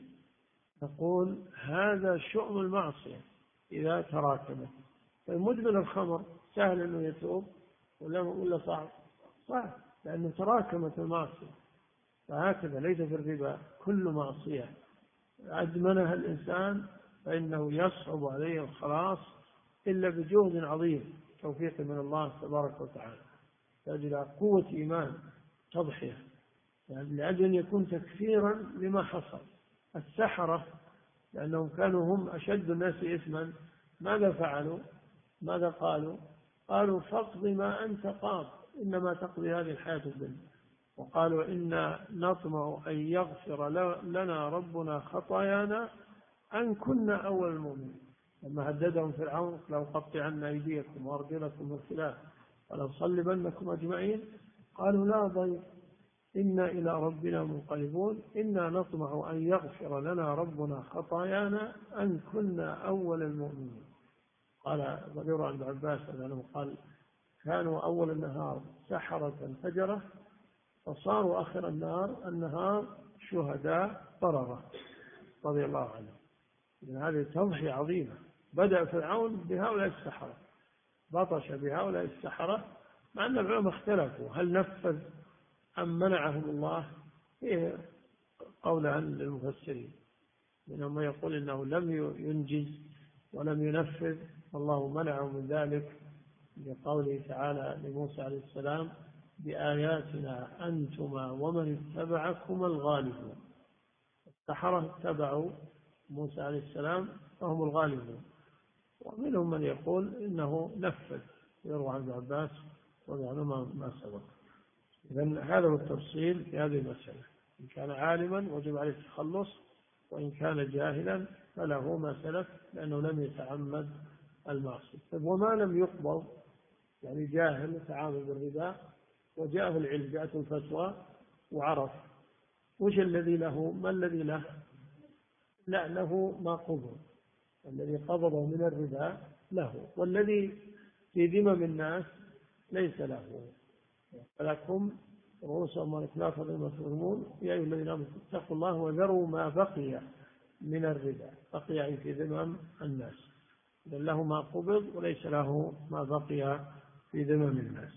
نقول هذا شؤم المعصية إذا تراكمت. فمدمن الخمر سهل أنه يتوب ولا صعب؟ صعب، لأنه تراكمت المعصية. فهكذا ليس في الربا كل معصية أدمنها الإنسان فإنه يصعب عليه الخلاص إلا بجهد عظيم توفيق من الله تبارك وتعالى، تجد قوة إيمان تضحية، يعني لأجل أن يكون تكفيرا لما حصل. السحرة لأنهم كانوا هم أشد الناس إثما ماذا فعلوا؟ ماذا قالوا؟ قالوا فاقض ما أنت قاض إنما تقضي هذه الحياة الدنيا، وقالوا إنا نطمع أن يغفر لنا ربنا خطايانا أن كنا أول المؤمنين. لما هددهم فرعون لو قطعن أيديكم وأرجلكم من خلاف ولو صلبنكم أجمعين قالوا لا ضير إنا إلى ربنا منقلبون إنا نطمع أن يغفر لنا ربنا خطايانا أن كنا أول المؤمنين. قال ضرير عن عباس أنه قال كانوا أول النهار سحرة فجرة فصاروا آخر النهار شهداء بررة رضي الله عنه. إذن هذه تضحية عظيمة. بدأ فرعون بهؤلاء السحرة، بطش بهؤلاء السحرة، مع أن العلماء اختلفوا هل نفذ أم منعهم الله؟ فيه قولان للمفسرين، منهم من يقول إنه لم ينجز ولم ينفذ والله منعه من ذلك لقوله تعالى لموسى عليه السلام بآياتنا أنتما ومن اتبعكما الغالبون. السحرة اتبعوا موسى عليه السلام فهم الغالبون. ومنهم من يقول إنه نفذ، يروى عن ابن عباس رضي عنه ما سبق. إذن هذا هو التفصيل في هذه المسألة، إن كان عالما وجب عليه التخلص، وإن كان جاهلا فله ما سلف لأنه لم يتعمد المعصية. وما لم يقبض يعني جاهل يتعامل بالربا وجاءه العلم جاءته الفتوى وعرف وش الذي له، ما الذي له؟ لا، له ما قبض، الذي قبضه من الربا له، والذي في ذمم الناس ليس له. فلكم رؤوس أموالكم لا تظلمون تظلمون يا أيها الذين آمنوا اتقوا الله وذروا ما بقي من الربا، بقي يعني في ذمم الناس، إذن له ما قبض وليس له ما بقي في ذمم الناس.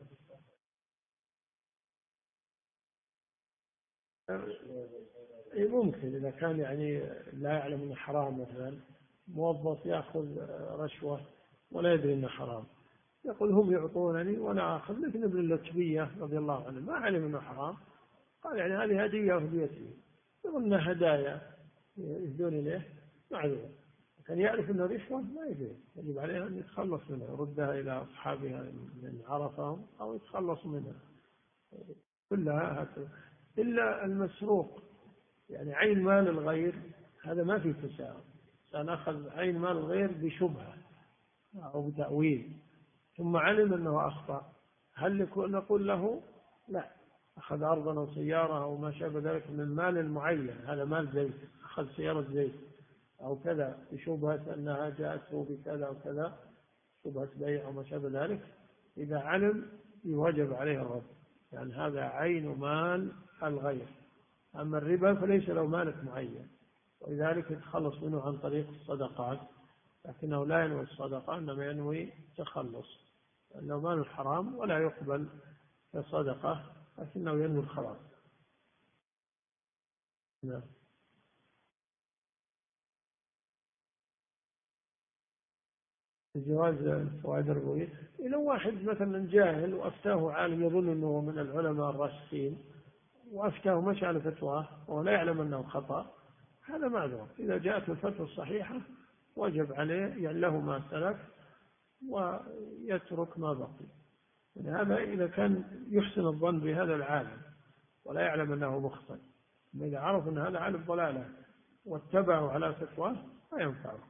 ممكن إذا كان يعني لا يعلم أنه حرام، مثلا موظف يأخذ رشوة ولا يدري أنه حرام، يقول هم يعطونني وأنا آخذ، مثل ابن اللتبية رضي الله عنه ما علم أنه حرام، قال يعني هذه هدية وهديتي يظن هدايا يهدون إليه معذور. كان يعرف أنه رشوة ما يجب عليه أن يتخلص منها، يردها إلى أصحابها من عرفهم أو يتخلص منها كلها هكذا. إلا المسروق، يعني عين مال الغير هذا ما في تساهل. سنأخذ عين مال الغير بشبهة أو بتأويل ثم علم أنه أخطأ، هل نقول له لا، أخذ أرضا أو سيارة أو ما شابه ذلك من مال معين، هذا مال زيت، أخذ سيارة زيت أو كذا بشبهة أنها جاءته بكذا أو كذا، شبهة بيع أو ما شابه ذلك، إذا علم يوجب عليه الرد، يعني هذا عين مال الغير. أما الربا فليس له مالك معين، ولذلك يتخلص منه عن طريق الصدقات، لكنه لا ينوي الصدقة، إنما ينوي التخلص، لأنه مال حرام ولا يقبل كصدقة، لكنه ينوي الخلاص. نعم. جواز الفوائد الربوية، إذا واحد مثلا جاهل وأفتاه عالم يظن أنه من العلماء الراشدين وأفتاه مشى على فتواه وهو لا يعلم أنه خطأ، هذا معذور. إذا جاءت الفتوى الصحيحة وجب عليه، يعني له ما سلف ويترك ما بقي. يعني هذا إذا كان يحسن الظن بهذا العالم ولا يعلم أنه مخطئ، إذا عرف أن هذا عالم ضلالة واتبعوا على فتواه لا ينفعه.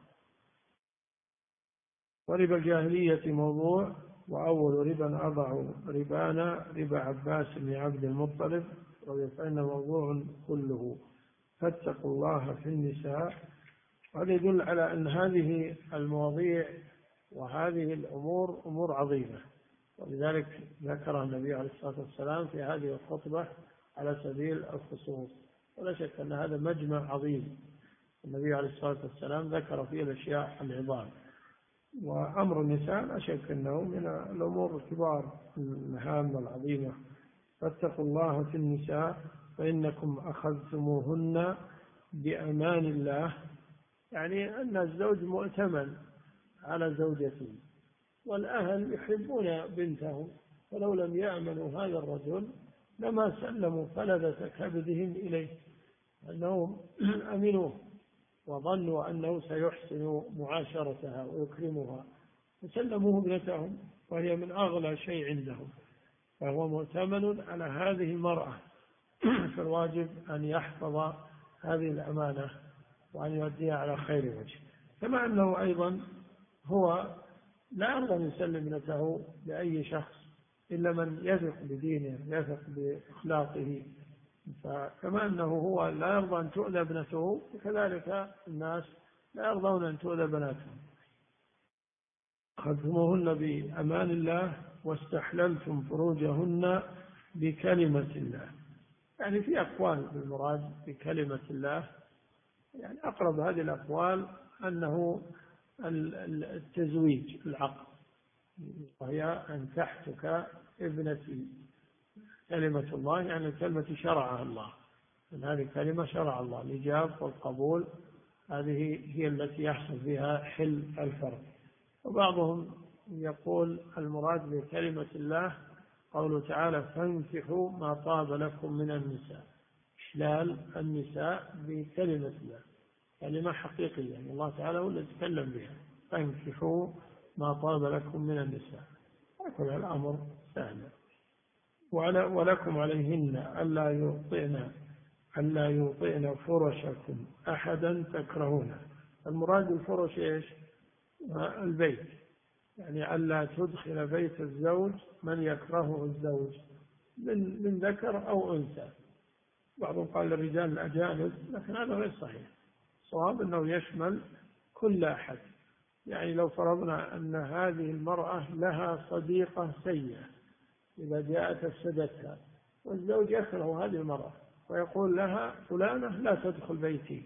وربا الجاهلية موضوع، وأول ربا أضع ربانا ربا عباس بن عبد المطلب فإنه موضوع كله، فاتقوا الله في النساء. هذا يدل على أن هذه المواضيع وهذه الأمور أمور عظيمة، ولذلك ذكرها النبي عليه الصلاة والسلام في هذه الخطبة على سبيل الخصوص. ولا شك أن هذا مجمع عظيم النبي عليه الصلاة والسلام ذكر فيه الأشياء العظام، وأمر النساء لا شك أنه من الأمور الكبار المهام العظيمة. فاتقوا الله في النساء فإنكم أخذتموهن بأمان الله، يعني أن الزوج مؤتمن على زوجته، والأهل يحبون بنتهم، فلو لم يأمنوا هذا الرجل لما سلموا فلذة كبدهم إليه، أنهم أمنوه وظنوا أنه سيحسن معاشرتها ويكرمها، فسلموه ابنتهم وهي من أغلى شيء عندهم، فهو مؤتمن على هذه المرأة. فالواجب أن يحفظ هذه الأمانة وأن يؤديها على خير وجه. كما أنه أيضا هو لا يرضى أن يسلم ابنته لأي شخص إلا من يثق بدينه يثق بأخلاقه، فكما أنه هو لا يرضى أن تؤذى ابنته كذلك الناس لا يرضون أن تؤذى بناتهم. أخذتموهن بأمان الله واستحللتم فروجهن بكلمة الله، يعني في أقوال بالمراد بكلمة الله، يعني أقرب هذه الأقوال أنه التزويج العقد، وهي أن تحتك ابنتي، كلمة الله يعني كلمة شرعها الله، من هذه الكلمة شرع الله الإجاب والقبول، هذه هي التي يحصل فيها حل الفرد. وبعضهم يقول المراد بكلمة الله قوله تعالى فانكحوا ما طاب لكم من النساء، إشلال النساء بكلمة الله، كلمة حقيقية يعني الله تعالى هو الذي يتكلم بها، فانكحوا ما طاب لكم من النساء، يكون الأمر سهلا. ولكم عليهن ألا يوطئن فرشكم أحدا تكرهونه. المراد بالفرش إيش؟ البيت، يعني ألا تدخل بيت الزوج من يكرهه الزوج من ذكر أو أنثى. بعضهم قال للرجال الأجانب، لكن هذا غير صحيح، الصواب أنه يشمل كل أحد. يعني لو فرضنا أن هذه المرأة لها صديقة سيئة إذا جاءت أفسدتها، والزوج يكره هذه المرأة ويقول لها فلانة لا تدخل بيتي،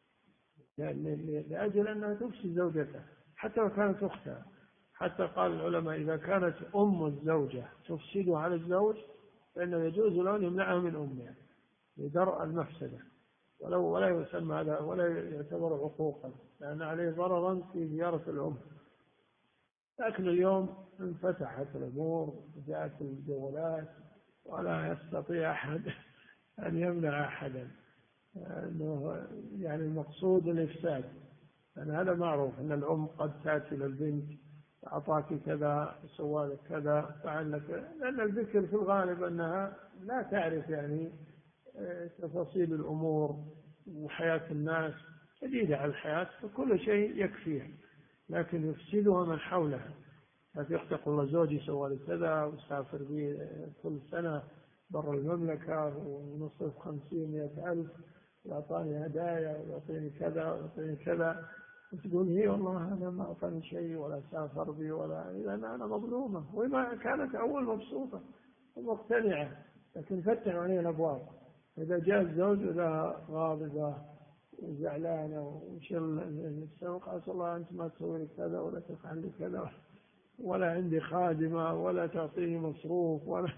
لأجل أنها تفسد زوجته حتى لو كانت أختها. حتى قال العلماء إذا كانت أم الزوجة تفسد على الزوج فإنه يجوز له أن يمنعها من أمها لدرء المفسدة، ولا يسمى هذا ولا يعتبر عقوقا، لأن عليه ضررا في زيارة الأم. لكن اليوم انفتحت الأمور وجاءت الجوالات ولا يستطيع أحد أن يمنع أحدا، أنه يعني المقصود الإفساد، لأن هذا معروف أن الأم قد تأتي للبنت أعطاك كذا، سوى لك كذا، فعل لك، لأن الذكر في الغالب أنها لا تعرف يعني تفاصيل الأمور وحياة الناس، جديدة على الحياة، فكل شيء يكفيها، لكن يفسدها من حولها. فتقول والله زوجي سوى لي كذا وسافر بي كل سنة برا المملكة ونصرف 50-100 ألف وأعطاني هدايا ويعطيني كذا ويعطيني كذا، وتقول هي والله أنا ما أعطاني شيء ولا سافر بي ولا، إذا أنا مظلومة، وما كانت أول مبسوطة ومقتنعة، لكن فتح عليها الأبواب. إذا جاء الزوج لها غاضبة وزعلانة وشل السوق، قال الله أنت ما تسوي لي كذا ولا تفعل لي كذا ولا عندي خادمة ولا تعطيني مصروف ولا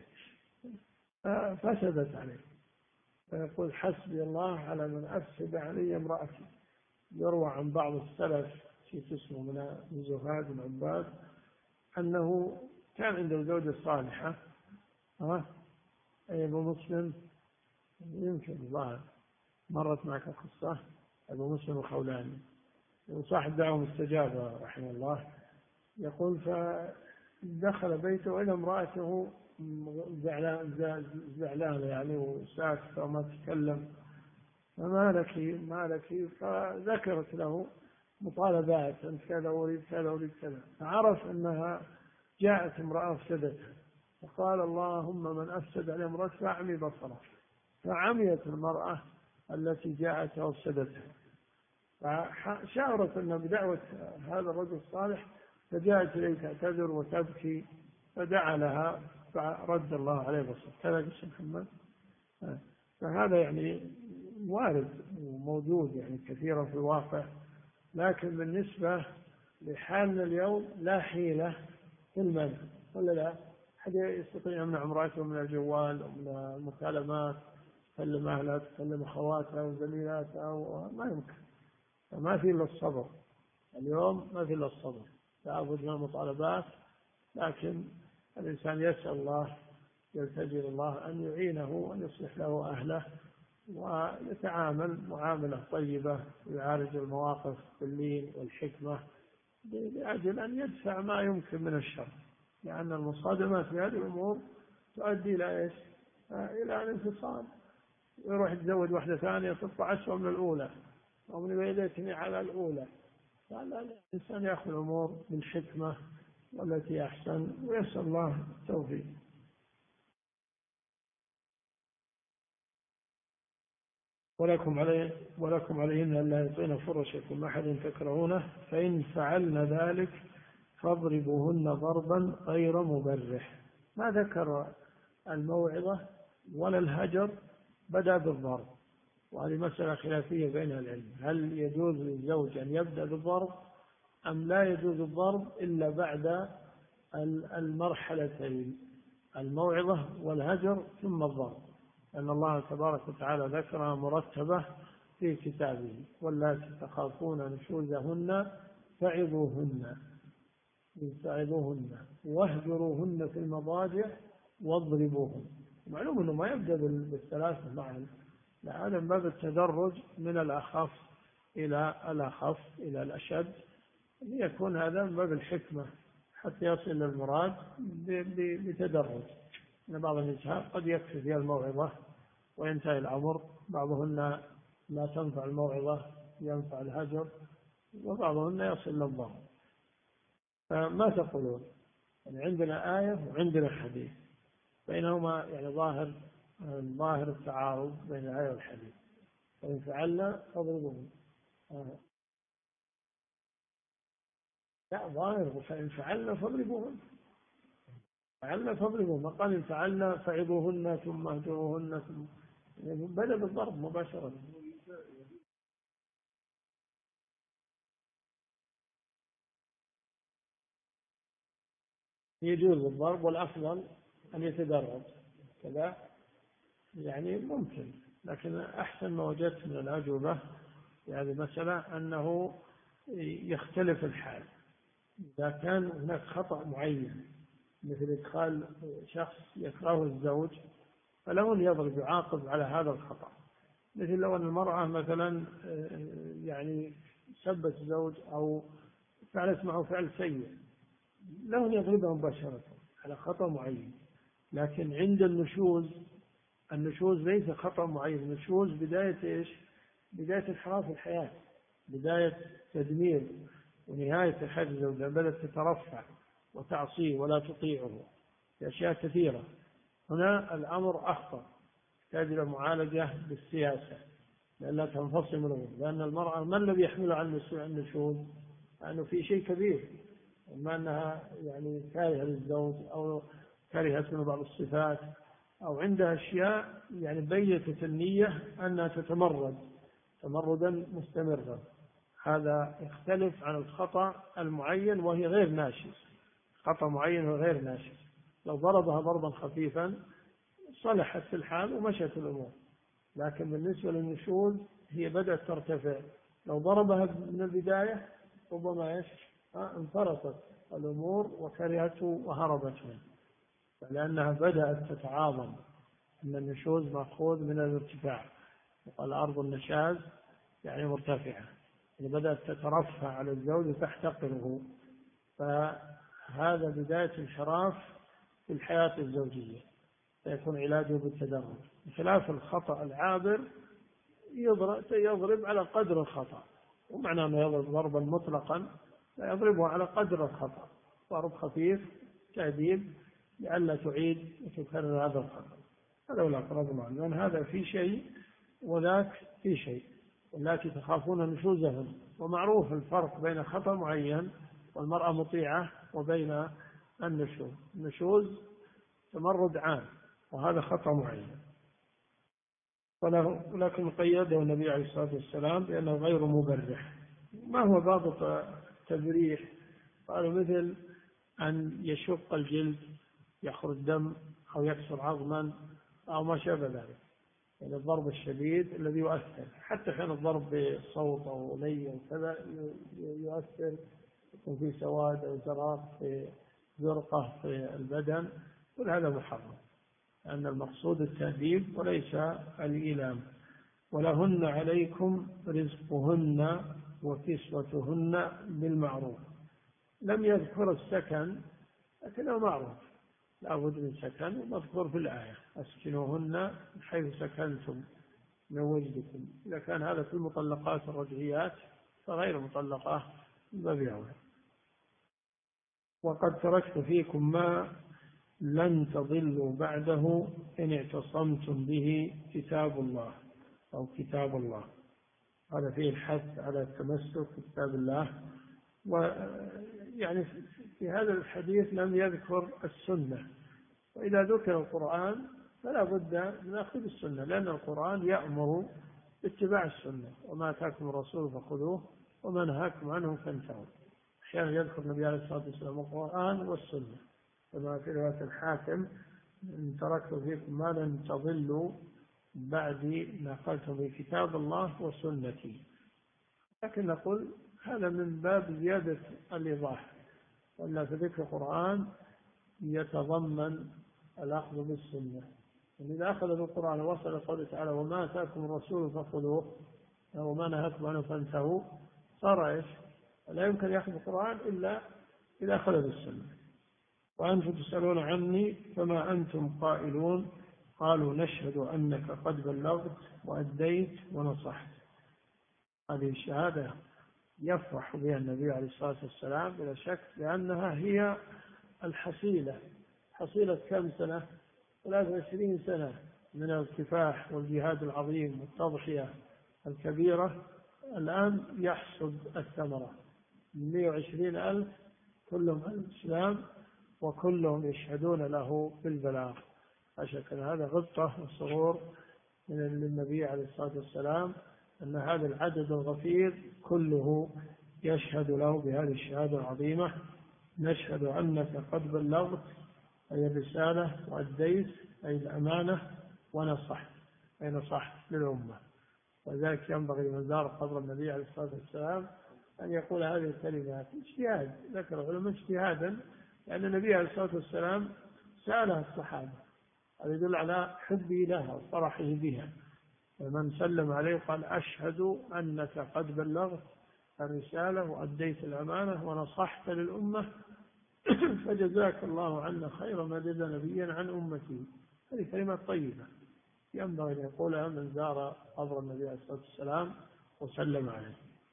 فسدت عليه. فيقول حسبي الله على من أفسد علي امرأتي. يروى عن بعض السلف في اسمه من زهاد بن عباد أنه كان عنده زوجة صالحة، أي أبو مسلم، يمكن الله مرت معك قصة أبو مسلم الخولاني وصاحب دعوة مستجابة رحمه الله، يقول فدخل بيته وإذا امرأته زعلانة يعني وساكتة وما تتكلم، ما لك فذكرت له مطالبات، أنت كذا أريد كذا أريد كذا، فعرف أنها جاءت امرأة أفسدتها، فقال اللهم من أفسد على امرأة فأعمي بصره، فعميت المرأة التي جاءت وأفسدتها، فشعرت أن بدعوة هذا الرجل الصالح، فجاءت إليه تعتذر وتبكي، فدعا لها فرد الله عليه بصره. كذا قصة محمد. فهذا يعني وارد وموجود يعني كثيرا في الواقع، لكن بالنسبة لحالنا اليوم لا حيلة في المنع، ولا لا أحد يستطيع يمنع امرأته من الجوال ومن المكالمات، تكلم أهلها تكلم أخواتها وزميلاتها، ما يمكن. فما في إلا الصبر اليوم، ما في إلا الصبر، لابد من المطالبات، لكن الإنسان يسأل الله، يلتجئ الله أن يعينه وأن يصلح له أهله ويتعامل معاملة طيبة ويعالج المواقف باللين والحكمة لأجل أن يدفع ما يمكن من الشر، لأن المصادمات في هذه الأمور تؤدي إلى إيش؟ إلى الانفصال، ويروح يتزوج واحدة ثانية تطلع أسوأ من الأولى ومن بيدتني على الأولى. الإنسان يأخذ الأمور بالحكمة والتي أحسن ويسأل الله التوفيق. ولكم عليهن ألا يطعن فرشكم أحد تكرهونه، فإن فعلن ذلك فاضربوهن ضربا غير مبرح. ما ذكر الموعظة ولا الهجر، بدأ بالضرب، وهذه مسألة خلافية بين العلم، هل يجوز للزوج أن يبدأ بالضرب أم لا يجوز الضرب إلا بعد المرحلتين، الموعظة والهجر ثم الضرب، أن الله تبارك وتعالى ذكرها مرتبة في كتابه، واللاتي تخافون نشوزهن فعظوهن واهجروهن في المضاجع واضربوهن. معلوم أنه ما يبدأ بالثلاثة معا، لا، هذا من باب التدرج من الأخف إلى الأشد، ليكون هذا من باب الحكمة حتى يصل للمراد بتدرج. إن بعض النساء قد يكفي فيها الموعظة وينتهي الأمر، بعضهن لا تنفع الموعظة ينفع الهجر، وبعضهن يصل للضرب. فما تقولون؟ يعني عندنا آية وعندنا حديث، بينهما يعني ظاهر التعارض بين الآية والحديث. فإن فعلنا فاضربوهن، لا ظاهر فإن فعلنا فاضربوهن، ما قال إن فعلنا فعظوهن ثم اهجروهن ثم، يعني بدأ بالضرب مباشرة. يجوز الضرب والأفضل أن يتدرج كذا، يعني ممكن، لكن أحسن ما وجدت من الأجوبة في هذه المسألة أنه يختلف الحال. إذا كان هناك خطأ معين مثل إدخال شخص يكرهه الزوج، فله أن يضرب يعاقب على هذا الخطأ. مثل لو أن المرأة مثلا يعني سبت الزوج أو فعلت معه فعل سيء، له أن يضربها مباشرة على خطأ معين. لكن عند النشوز ليس خطأ معين، النشوز بداية إيش؟ بداية انحراف الحياة، بداية تدمير ونهاية الحياة الزوجية، بدأت تترفع وتعصيه ولا تطيعه في أشياء كثيرة. هنا الأمر أخطر، يحتاج إلى معالجة بالسياسة لئلا تنفصل منه، لأن المرأة ما الذي يحمل عن النشوز؟ لأنه في شيء كبير، إما أنها يعني كارهة للزوج أو كرهت منه بعض الصفات أو عندها أشياء يعني بيتت النية أنها تتمرد تمردا مستمرا. هذا يختلف عن الخطأ المعين وهي غير ناشز، خطأ معين وغير ناشز. لو ضربها ضربا خفيفا صلحت في الحال ومشت الأمور، لكن بالنسبة للنشوز هي بدأت ترتفع، لو ضربها من البداية ربما انفرطت الأمور وكرهته وهربت منه، لأنها بدأت تتعاظم. أن النشوز مأخوذ من الارتفاع، وقال أرض النشاز يعني مرتفعة، بدأت تترفع على الزوج وتحتقره، فهذا بداية انحراف في الحياة الزوجية، فيكون علاجه بالتدرج. بخلاف الخطأ العابر يضرب على قدر الخطأ، ومعنى أنه يضرب ضربا مطلقا لا، يضربه على قدر الخطأ، ضرب خفيف تأديب لئلا تعيد وتكرر هذا الخطأ. هذا هو الأقرب معه، لأن هذا في شيء وذاك في شيء، واللاتي تخافون نشوزهن. ومعروف الفرق بين خطأ معين والمرأة مطيعة وبين النشوز تمرد عام، وهذا خطأ معين. ولكن قيده النبي عليه الصلاة والسلام بأنه غير مبرح. ما هو ضابط تبريح؟ قالوا مثل أن يشق الجلد يخرج دم أو يكسر عظما أو ما شابه ذلك، يعني الضرب الشديد الذي يؤثر، حتى كان الضرب بصوت أو لي أو كذا يؤثر، يكون في سواد أو جراح في زرقة في البدن، كل هذا محرم، أن المقصود التأديب وليس الإيلام. ولهن عليكم رزقهن وكسوتهن بالمعروف. لم يذكر السكن لكنه معروف، لا بد من سكن، ومذكور في الآية أسكنوهن حيث سكنتم من وجدكم. إذا كان هذا في المطلقات الرجعيات فغير مطلقة باب أولى. وقد تركت فيكم ما لن تضلوا بعده إن اعتصمتم به كتاب الله أو كتاب الله. هذا فيه الحث على التمسك بكتاب الله. ويعني في هذا الحديث لم يذكر السنة، وإذا ذكر القرآن فلا بد من أخذ السنة، لأن القرآن يأمر باتباع السنة، وما أتاكم الرسول فخذوه وما نهاكم عنه فانتهوا. أحيانا يذكر النبي عليه الصلاة والسلام القرآن والسنة، كما في رواية الحاكم إن تركت فيكم ما لن تضلوا بعدي ما قلتم بكتاب الله وسنتي. لكن نقول هذا من باب زيادة الإيضاح، وأن في ذكر القرآن يتضمن الأخذ بالسنة. إذا أخذ بالقرآن وصل قوله تعالى وما أتاكم الرسول فخذوه وما نهاكم عنه فانتهوا، صار إيش؟ لا يمكن يأخذ القرآن إلا إذا أخذ بالسنة. وأنتم تسألون عني فما أنتم قائلون قالوا نشهد أنك قد بلغت وأديت ونصحت. هذه الشهادة يفرح بها النبي عليه الصلاة والسلام بلا شك، لأنها هي الحصيلة. حصيلة كم سنة؟ 23 سنة من الكفاح والجهاد العظيم والتضحية الكبيرة. الآن يحصد الثمرة، 120,000 كلهم الإسلام وكلهم يشهدون له بالبلاغ. أشك أن هذا غبطة وسرور من النبي عليه الصلاة والسلام، أن هذا العدد الغفير كله يشهد له بهذه الشهادة العظيمة. نشهد أنك قد بلغت أي الرسالة، وأديت أي الأمانة، ونصحت أي نصحت للأمة. وذلك ينبغي من زار قبر النبي عليه الصلاة والسلام أن يقول هذه الكلمات. اجتهاد، ذكر العلماء اجتهادا، لأن النبي عليه الصلاة والسلام سألها الصحابة، هذا يدل على حبه لها وفرحه بها. فمن سلم عليه قال أشهد أنك قد بلغت الرسالة وأديت الأمانة ونصحت للأمة فجزاك الله عنا خير ما جزى نبيا عن أمته. هذه كلمة طيبة ينبغي أن يقولها من زار قبر النبي عليه الصلاة والسلام وسلم عليه.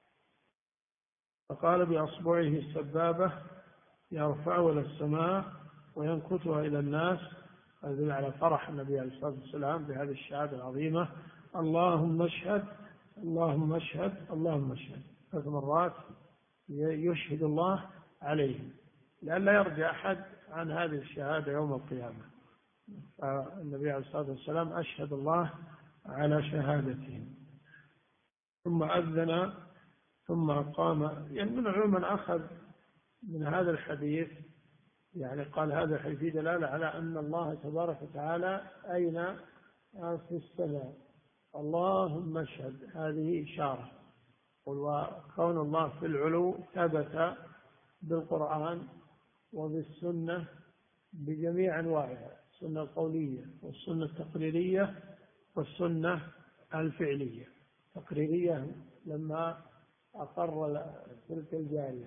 فقال بأصبعه السبابة يرفعها إلى السماء وينكتها إلى الناس، يدل على فرح النبي عليه الصلاة والسلام بهذه الشهادة العظيمة: اللهم اشهد اللهم اشهد اللهم اشهد، 3 مرات يشهد الله عليهم لئلا يرجع أحد عن هذه الشهادة يوم القيامة. فالنبي عليه الصلاة والسلام أشهد الله على شهادتهم. ثم أذن ثم قام. يعني من العلماء أخذ من هذا الحديث، يعني قال هذا الحديث فيه دلالة على أن الله تبارك وتعالى أين؟ في السماء. اللهم اشهد، هذه إشارة. وكون الله في العلو ثبت بالقرآن وبالسنة بجميع أنواعها، السنة القولية والسنة التقريرية والسنة الفعلية. تقريرية لما أقر تلك الجارية،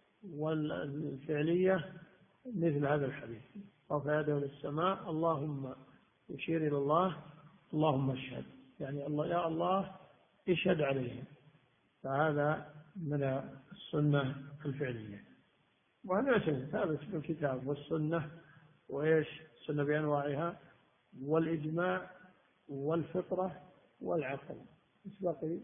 والفعلية مثل هذا الحديث: رفع يده للسماء اللهم، يشير إلى الله اللهم اشهد، يعني الله يا الله اشهد عليهم. فهذا من السنة الفعلية. وهذا شيء ثابت في الكتاب والسنة، وإيش السنة بأنواعها، والإجماع والفطرة والعقل. إيش بقي؟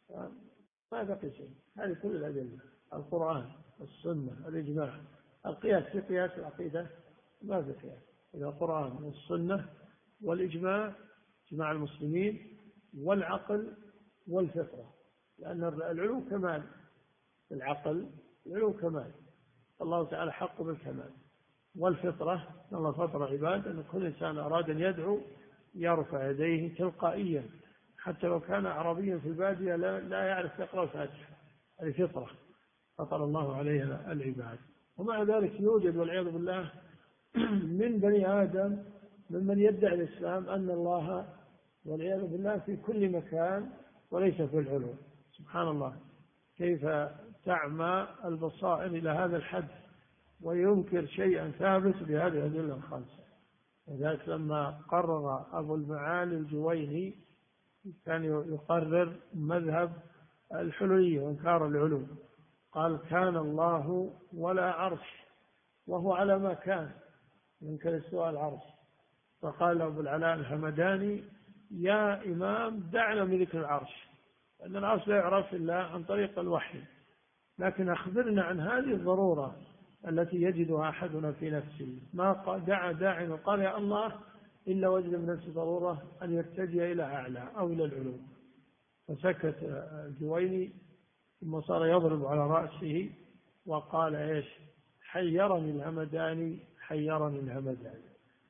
ما بقي شيء. هذه كل الأدلة: القرآن، السنة، الإجماع. القياس في قياس العقيدة ما في قياس إلى القرآن والسنة والإجماع، إجماع المسلمين، والعقل والفطرة. لأن العلو كمال، العقل العلو كمال، الله تعالى حق بالكمال. والفطرة الله فطر عباد أن كل إنسان أراد أن يدعو يرفع يديه تلقائيا، حتى لو كان عربيا في البادية لا يعرف يقرأ الفاتحة. هذه فطرة فطر الله عليها العباد. ومع ذلك يوجد والعياذ بالله من بني آدم ممن يدعي الإسلام أن الله والعياذ بالله في كل مكان وليس في العلو. سبحان الله، كيف تعمى البصائر إلى هذا الحد وينكر شيئا ثابت بهذه الأدلة الخمسة. وذلك لما قرر أبو المعالي الجويني كان يقرر مذهب الحلولية وإنكار العلو، قال: كان الله ولا عرش وهو على ما كان، ينكر استواء العرش. فقال أبو العلاء الهمداني: يا إمام دعنا من ذكر العرش، لأن العرش لا يعرف إلا عن طريق الوحي، لكن أخبرنا عن هذه الضرورة التي يجدها أحدنا في نفسه. ما دعا داع وقال يا الله إلا وجد من نفسه ضرورة أن يتجه إلى أعلى أو إلى العلو. فسكت الجويني، ثم صار يضرب على رأسه وقال: إيش؟ حيرني الهمداني، حيرني الهمداني.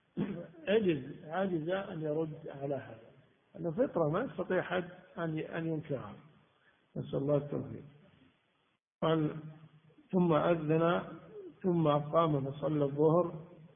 عجز أن يرد على هذا، أنه فطرة ما يستطيع أحد أن ينكرها. نسأل الله التوفيق. قال: ثم أذن ثم قام فصلى الظهر.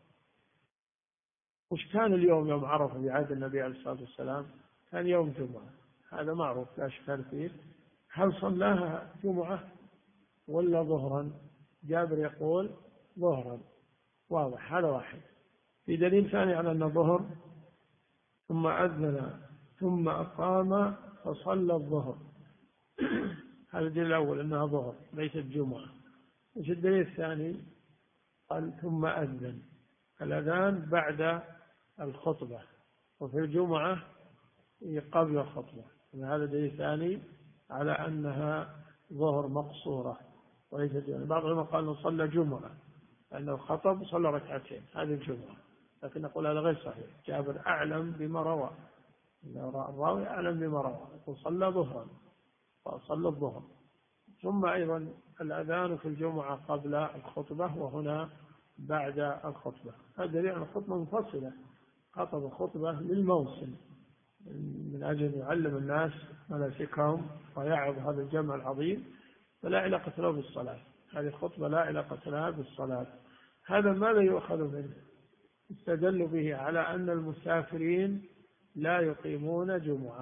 وش كان اليوم يوم عرفة في عهد النبي عليه الصلاة والسلام؟ كان يوم جمعة، هذا معروف لا إشكال فيه. هل صلاها جمعة ولا ظهرا؟ جابر يقول ظهرا، واضح، هذا واحد. في دليل ثاني على أنه ظهر: ثم أذن ثم أقام فصلى الظهر. هذا الدليل الأول أنها ظهر ليست جمعة. وش الدليل الثاني؟ قال: ثم أذن، الأذان بعد الخطبة، وفي الجمعة قبل الخطبة. هذا دليل ثاني على أنها ظهر مقصورة وليست جمعة. بعض العلماء قال أنه صلى جمعة، لأنه خطب صلى ركعتين، هذه الجمعة. لكن نقول هذا غير صحيح. جابر أعلم بما روى، الراوي أعلم بما روى، يقول صلى ظهرا فصلى الظهر. ثم أيضا الأذان في الجمعة قبل الخطبة، وهنا بعد الخطبة. هذا دليل على الخطبة منفصلة، خطب خطبة للموسم من أجل أن يعلم الناس مناسكهم ويعظ هذا الجمع العظيم، فلا علاقة له بالصلاة. هذه الخطبة لا علاقة لها بالصلاة. هذا ماذا يؤخذ منه؟ استدلوا به على أن المسافرين لا يقيمون جمعة،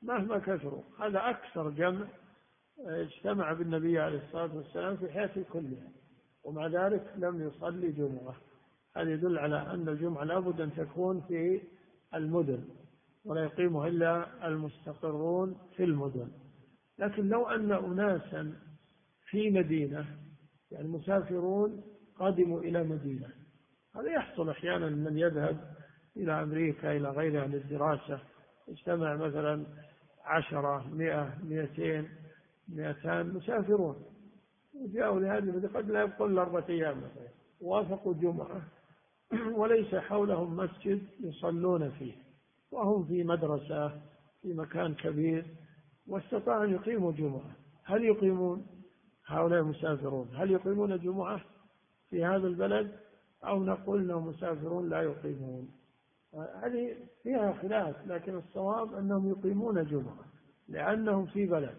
مهما كثروا. هذا أكثر جمع اجتمع بالنبي عليه الصلاة والسلام في حياته كلها، ومع ذلك لم يصلي جمعة. هذا يدل على أن الجمعة لابد أن تكون في المدن، ولا يقيمها إلا المستقرون في المدن. لكن لو أن أناسا في مدينة، يعني مسافرون قدموا إلى مدينة، هذا يحصل أحيانا من يذهب إلى أمريكا إلى غيرها للدراسة، اجتمع مثلا 10 100 200 200 مسافرون وجاءوا لهذه المدينة، قد لا يبقون إلا 4 أيام مثلا، وافقوا جمعة وليس حولهم مسجد يصلون فيه، وهم في مدرسة في مكان كبير واستطاعوا أن يقيموا جمعة. هل يقيمون هؤلاء المسافرون؟ هل يقيمون جمعة في هذا البلد، أو نقول أنهم مسافرون لا يقيمون؟ هذه فيها خلاف، لكن الصواب أنهم يقيمون جمعة لأنهم في بلد،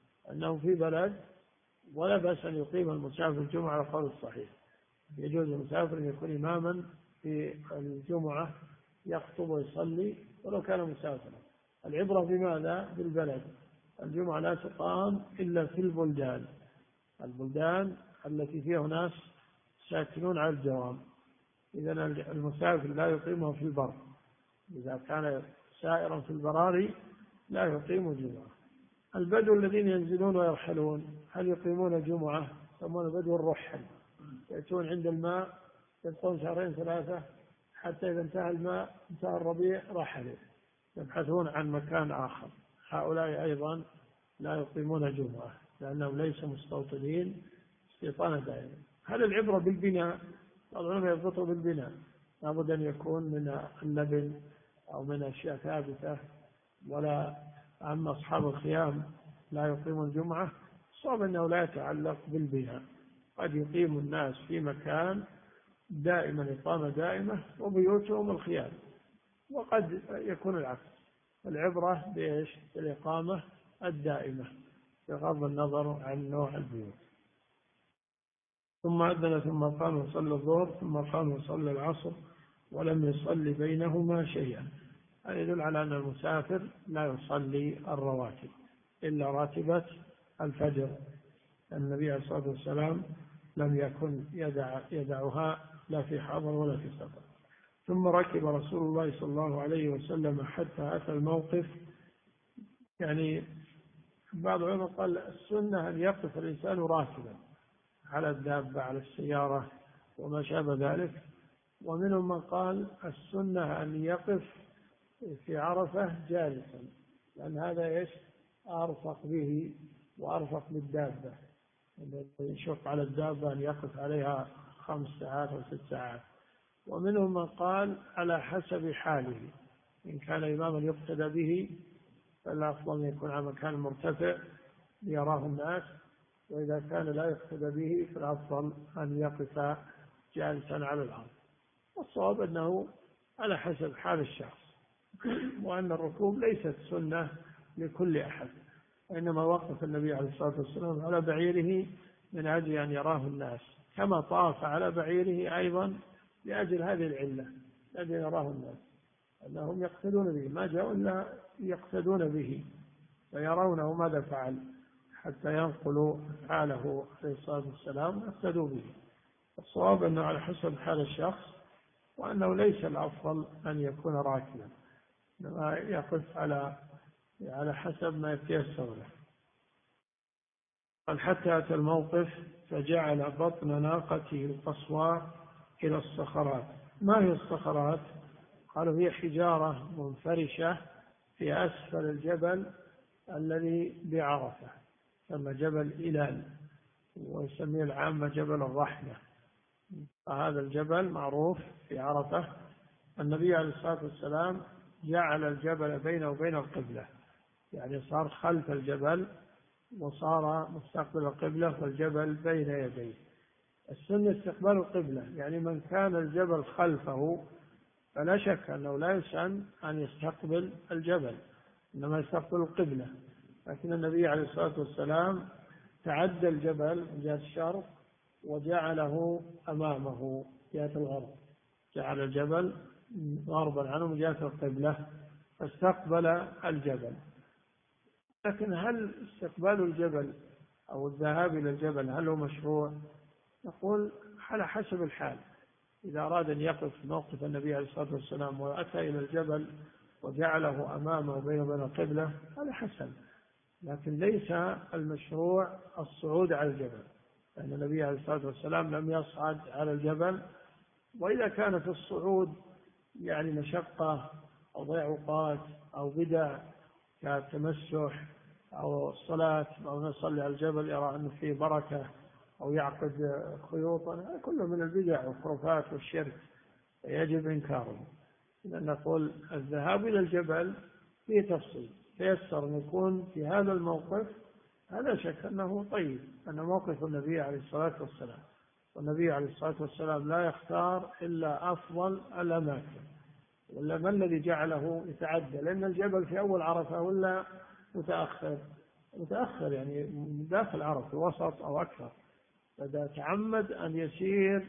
ولا بأس أن يقيم المسافر الجمعة على القول الصحيح. يجوز المسافر أن يكون إماما في الجمعة، يخطب ويصلي ولو كان مسافرا. العبرة بماذا؟ بالبلد. الجمعة لا تقام إلا في البلدان التي فيها ناس ساكنون على الدوام. إذن المسافر لا يقيمها في البر، إذا كان سائرا في البراري لا يقيم جمعة. البدو الذين ينزلون ويرحلون هل يقيمون جمعة؟ يسمون بدو الرحل، يأتون عند الماء يبقون 2 3 حتى إذا انتهى الماء انتهى الربيع رحلوا يبحثون عن مكان آخر. هؤلاء أيضا لا يقيمون جمعة لأنهم ليسوا مستوطنين استيطانا دائما. هل العبرة بالبناء؟ العلماء يضبطوا بالبناء، لابد أن يكون من اللبن أو من أشياء ثابتة. ولا أما أصحاب الخيام لا يقيمون الجمعة، صعب أنه لا يتعلق بالبناء. قد يقيم الناس في مكان دائما إقامة دائمة وبيوتهم الخيام، وقد يكون العكس. العبرة بإيش؟ بالإقامة الدائمة بغض النظر عن نوع البيوت. ثم أذن ثم قام وصلى الظهر ثم قام وصلى العصر ولم يصلي بينهما شيئا. هذا يدل على أن المسافر لا يصلي الرواتب إلا راتبة الفجر. النبي عليه الصلاة والسلام لم يكن يدعها لا في حضر ولا في سفر. ثم ركب رسول الله صلى الله عليه وسلم حتى أتى الموقف. يعني بعض العلماء قال السنة أن يقف الإنسان راكبا على الدابة على السيارة وما شابه ذلك، ومنهم من قال السنة أن يقف في عرفة جالسا، لأن هذا أرفق به وأرفق بالدابة، يشق على الدابة أن يقف عليها 5 ساعات أو 6 ساعات. ومنهم من قال على حسب حاله، إن كان إماما يقتدى به فالأفضل أن يكون على مكان مرتفع ليراه الناس، وإذا كان لا يقتدى به فالأفضل أن يقف جالسا على الأرض. والصواب أنه على حسب حال الشخص، وأن الركوب ليست سنة لكل أحد، وإنما وقف النبي عليه الصلاة والسلام على بعيره من أجل أن يراه الناس، كما طاف على بعيره أيضا لأجل هذه العلة، لأجل يراه الناس أنهم يقتدون به، ما جاءوا إلا يقتدون به ويرونه ماذا فعل حتى ينقلوا حاله عليه الصلاة والسلام ويقتدوا به. الصواب أنه على حسب حال الشخص، وأنه ليس الأفضل أن يكون راكبا، إنما يقف على حسب ما يتيسر له. قال حتى أتى الموقف فجعل بطن ناقته القصوى إلى الصخرات. ما هي الصخرات؟ قالوا هي حجارة منفرشة في أسفل الجبل الذي بعرفة، ثم جبل إلال، ويسميه العامة جبل الرحمة. فهذا الجبل معروف في عرفة. النبي عليه الصلاة والسلام جعل الجبل بينه وبين القبلة، يعني صار خلف الجبل وصار مستقبل القبلة والجبل بين يديه. السنة استقبال القبلة، يعني من كان الجبل خلفه فلا شك أنه لا يسن أن يستقبل الجبل، إنما يستقبل القبلة. لكن النبي عليه الصلاة والسلام تعدى الجبل من جهة الشرق وجعله أمامه جهة الغرب، جعل الجبل غربا عنه من جهة القبلة فاستقبل الجبل. لكن هل استقبال الجبل أو الذهاب إلى الجبل هل هو مشروع؟ نقول على حسب الحال. إذا أراد أن يقف موقف النبي عليه الصلاة والسلام وأتى إلى الجبل وجعله أمامه وبينه وبين القبلة هذا حسن، لكن ليس المشروع الصعود على الجبل، لأن النبي عليه الصلاة والسلام لم يصعد على الجبل. وإذا كان في الصعود يعني مشقة أو ضيع أوقات أو بدع كالتمسح أو الصلاة أو نصلي على الجبل يرى أنه فيه بركة أو يعقد خيوطا، هذا كله من البدع والخرافات والشرك يجب إنكاره. إذا نقول الذهاب إلى الجبل فيه تفصيل، تيسر أن يكون في هذا الموقف، هذا شك أنه طيب، أن موقف النبي عليه الصلاة والسلام، والنبي عليه الصلاة والسلام لا يختار إلا أفضل الأماكن، ولا ما الذي جعله يتعدى؟ لأن الجبل في أول عرفة ولا متأخر؟ متأخر يعني داخل عرفة وسط أو أكثر، فإذا تعمد أن يسير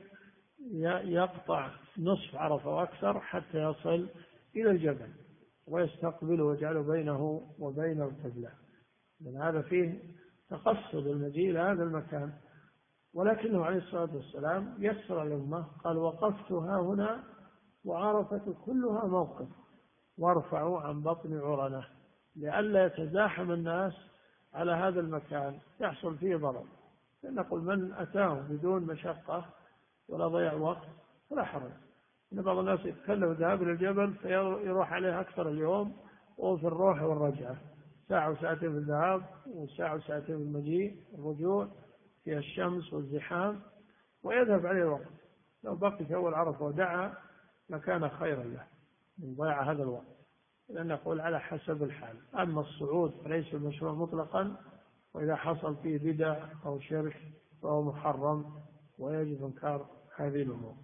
يقطع نصف عرفة وأكثر حتى يصل إلى الجبل ويستقبله ويجعله بينه وبين القبلة، لأن هذا فيه تقصد المجيء إلى هذا المكان. ولكنه عليه الصلاة والسلام يسر الأمة، قال وقفت ها هنا وعرفة كلها موقف وارفعوا عن بطن عرنة، لئلا يتزاحم الناس على هذا المكان يحصل فيه ضرر. نقول من أتاه بدون مشقة ولا ضيع وقت فلا حرج. إن بعض الناس يتكلم الذهاب إلى الجبل فيروح عليه أكثر اليوم، وفي الروح والرجعة ساعة وساعتين في الذهاب وساعة وساعتين في المجيء الرجوع في الشمس والزحام، ويذهب عليه الوقت. لو بقي في أول عرفة ودعا لكان خيرا له من ضياع هذا الوقت. لأن نقول على حسب الحال. أما الصعود فليس المشروع مطلقا، وإذا حصل فيه بدع أو شرك فهو محرم ويجب إنكار هذه الأمور.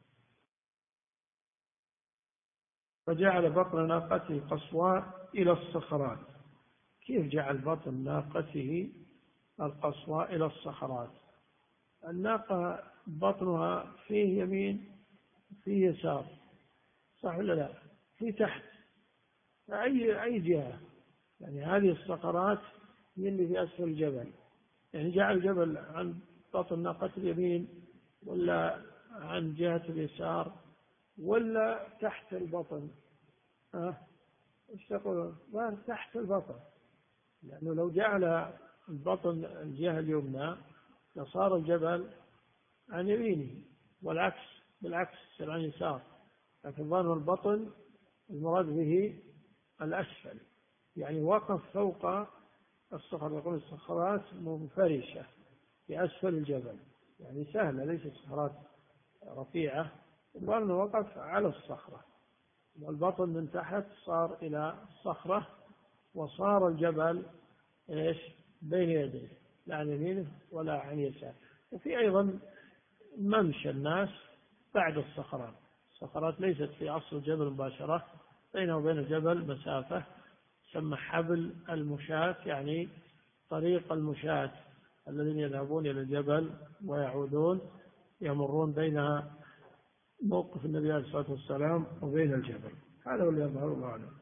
فجعل بطن ناقته القصواء إلى الصخرات. كيف جعل بطن ناقته القصواء إلى الصخرات؟ الناقة بطنها فيه يمين فيه يسار، صح ولا لا؟ في تحت أي جهة، يعني هذه الصخرات هي اللي في أسفل الجبل، يعني جعل الجبل عن بطن ناقة اليمين ولا عن جهة اليسار ولا تحت البطن؟ ايش تقول؟ تحت البطن، لأنه لو جعل البطن الجهة اليمنى لصار الجبل عن يمينه، والعكس بالعكس يصير عن يسار. لكن ظن البطن المراد به الأسفل، يعني وقف فوق الصخر، يقول الصخرات منفرشة في أسفل الجبل، يعني سهلة ليست صخرات رفيعة، ظن وقف على الصخرة، والبطن من تحت صار إلى الصخرة، وصار الجبل إيش بين يديه، لا عن يمينه ولا عن يساره. وفي أيضا ممشى الناس بعد الصخرات، الصخرات ليست في أصل الجبل مباشرة، بينه وبين الجبل مسافة تسمى حبل المشاة، يعني طريق المشاة الذين يذهبون إلى الجبل ويعودون يمرون بين موقف النبي عليه الصلاة والسلام وبين الجبل. هذا هو اللي يظهر الله عنه.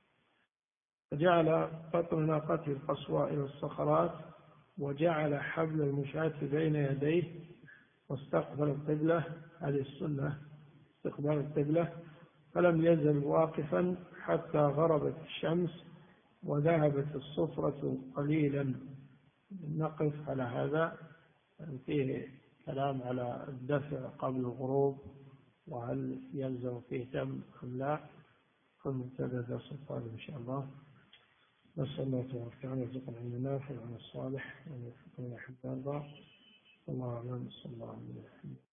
فجعل بطن ناقته القصواء إلى الصخرات، وجعل حبل المشاة بين يديه، واستقبل القبلة، هذه السنة استقبال القبلة، فلم يزل واقفا حتى غربت الشمس وذهبت الصفرة قليلا. نقف على هذا، فيه كلام على الدفع قبل الغروب وهل يلزم فيه دم أم لا، كن مبتدأ درس القادم إن شاء الله. نسأل الله تبارك وتعالى يرزقنا علما نافعا وعملا صالحا وأن يوفقنا لحب الله. الله أعلم. صلى الله عليه وسلم.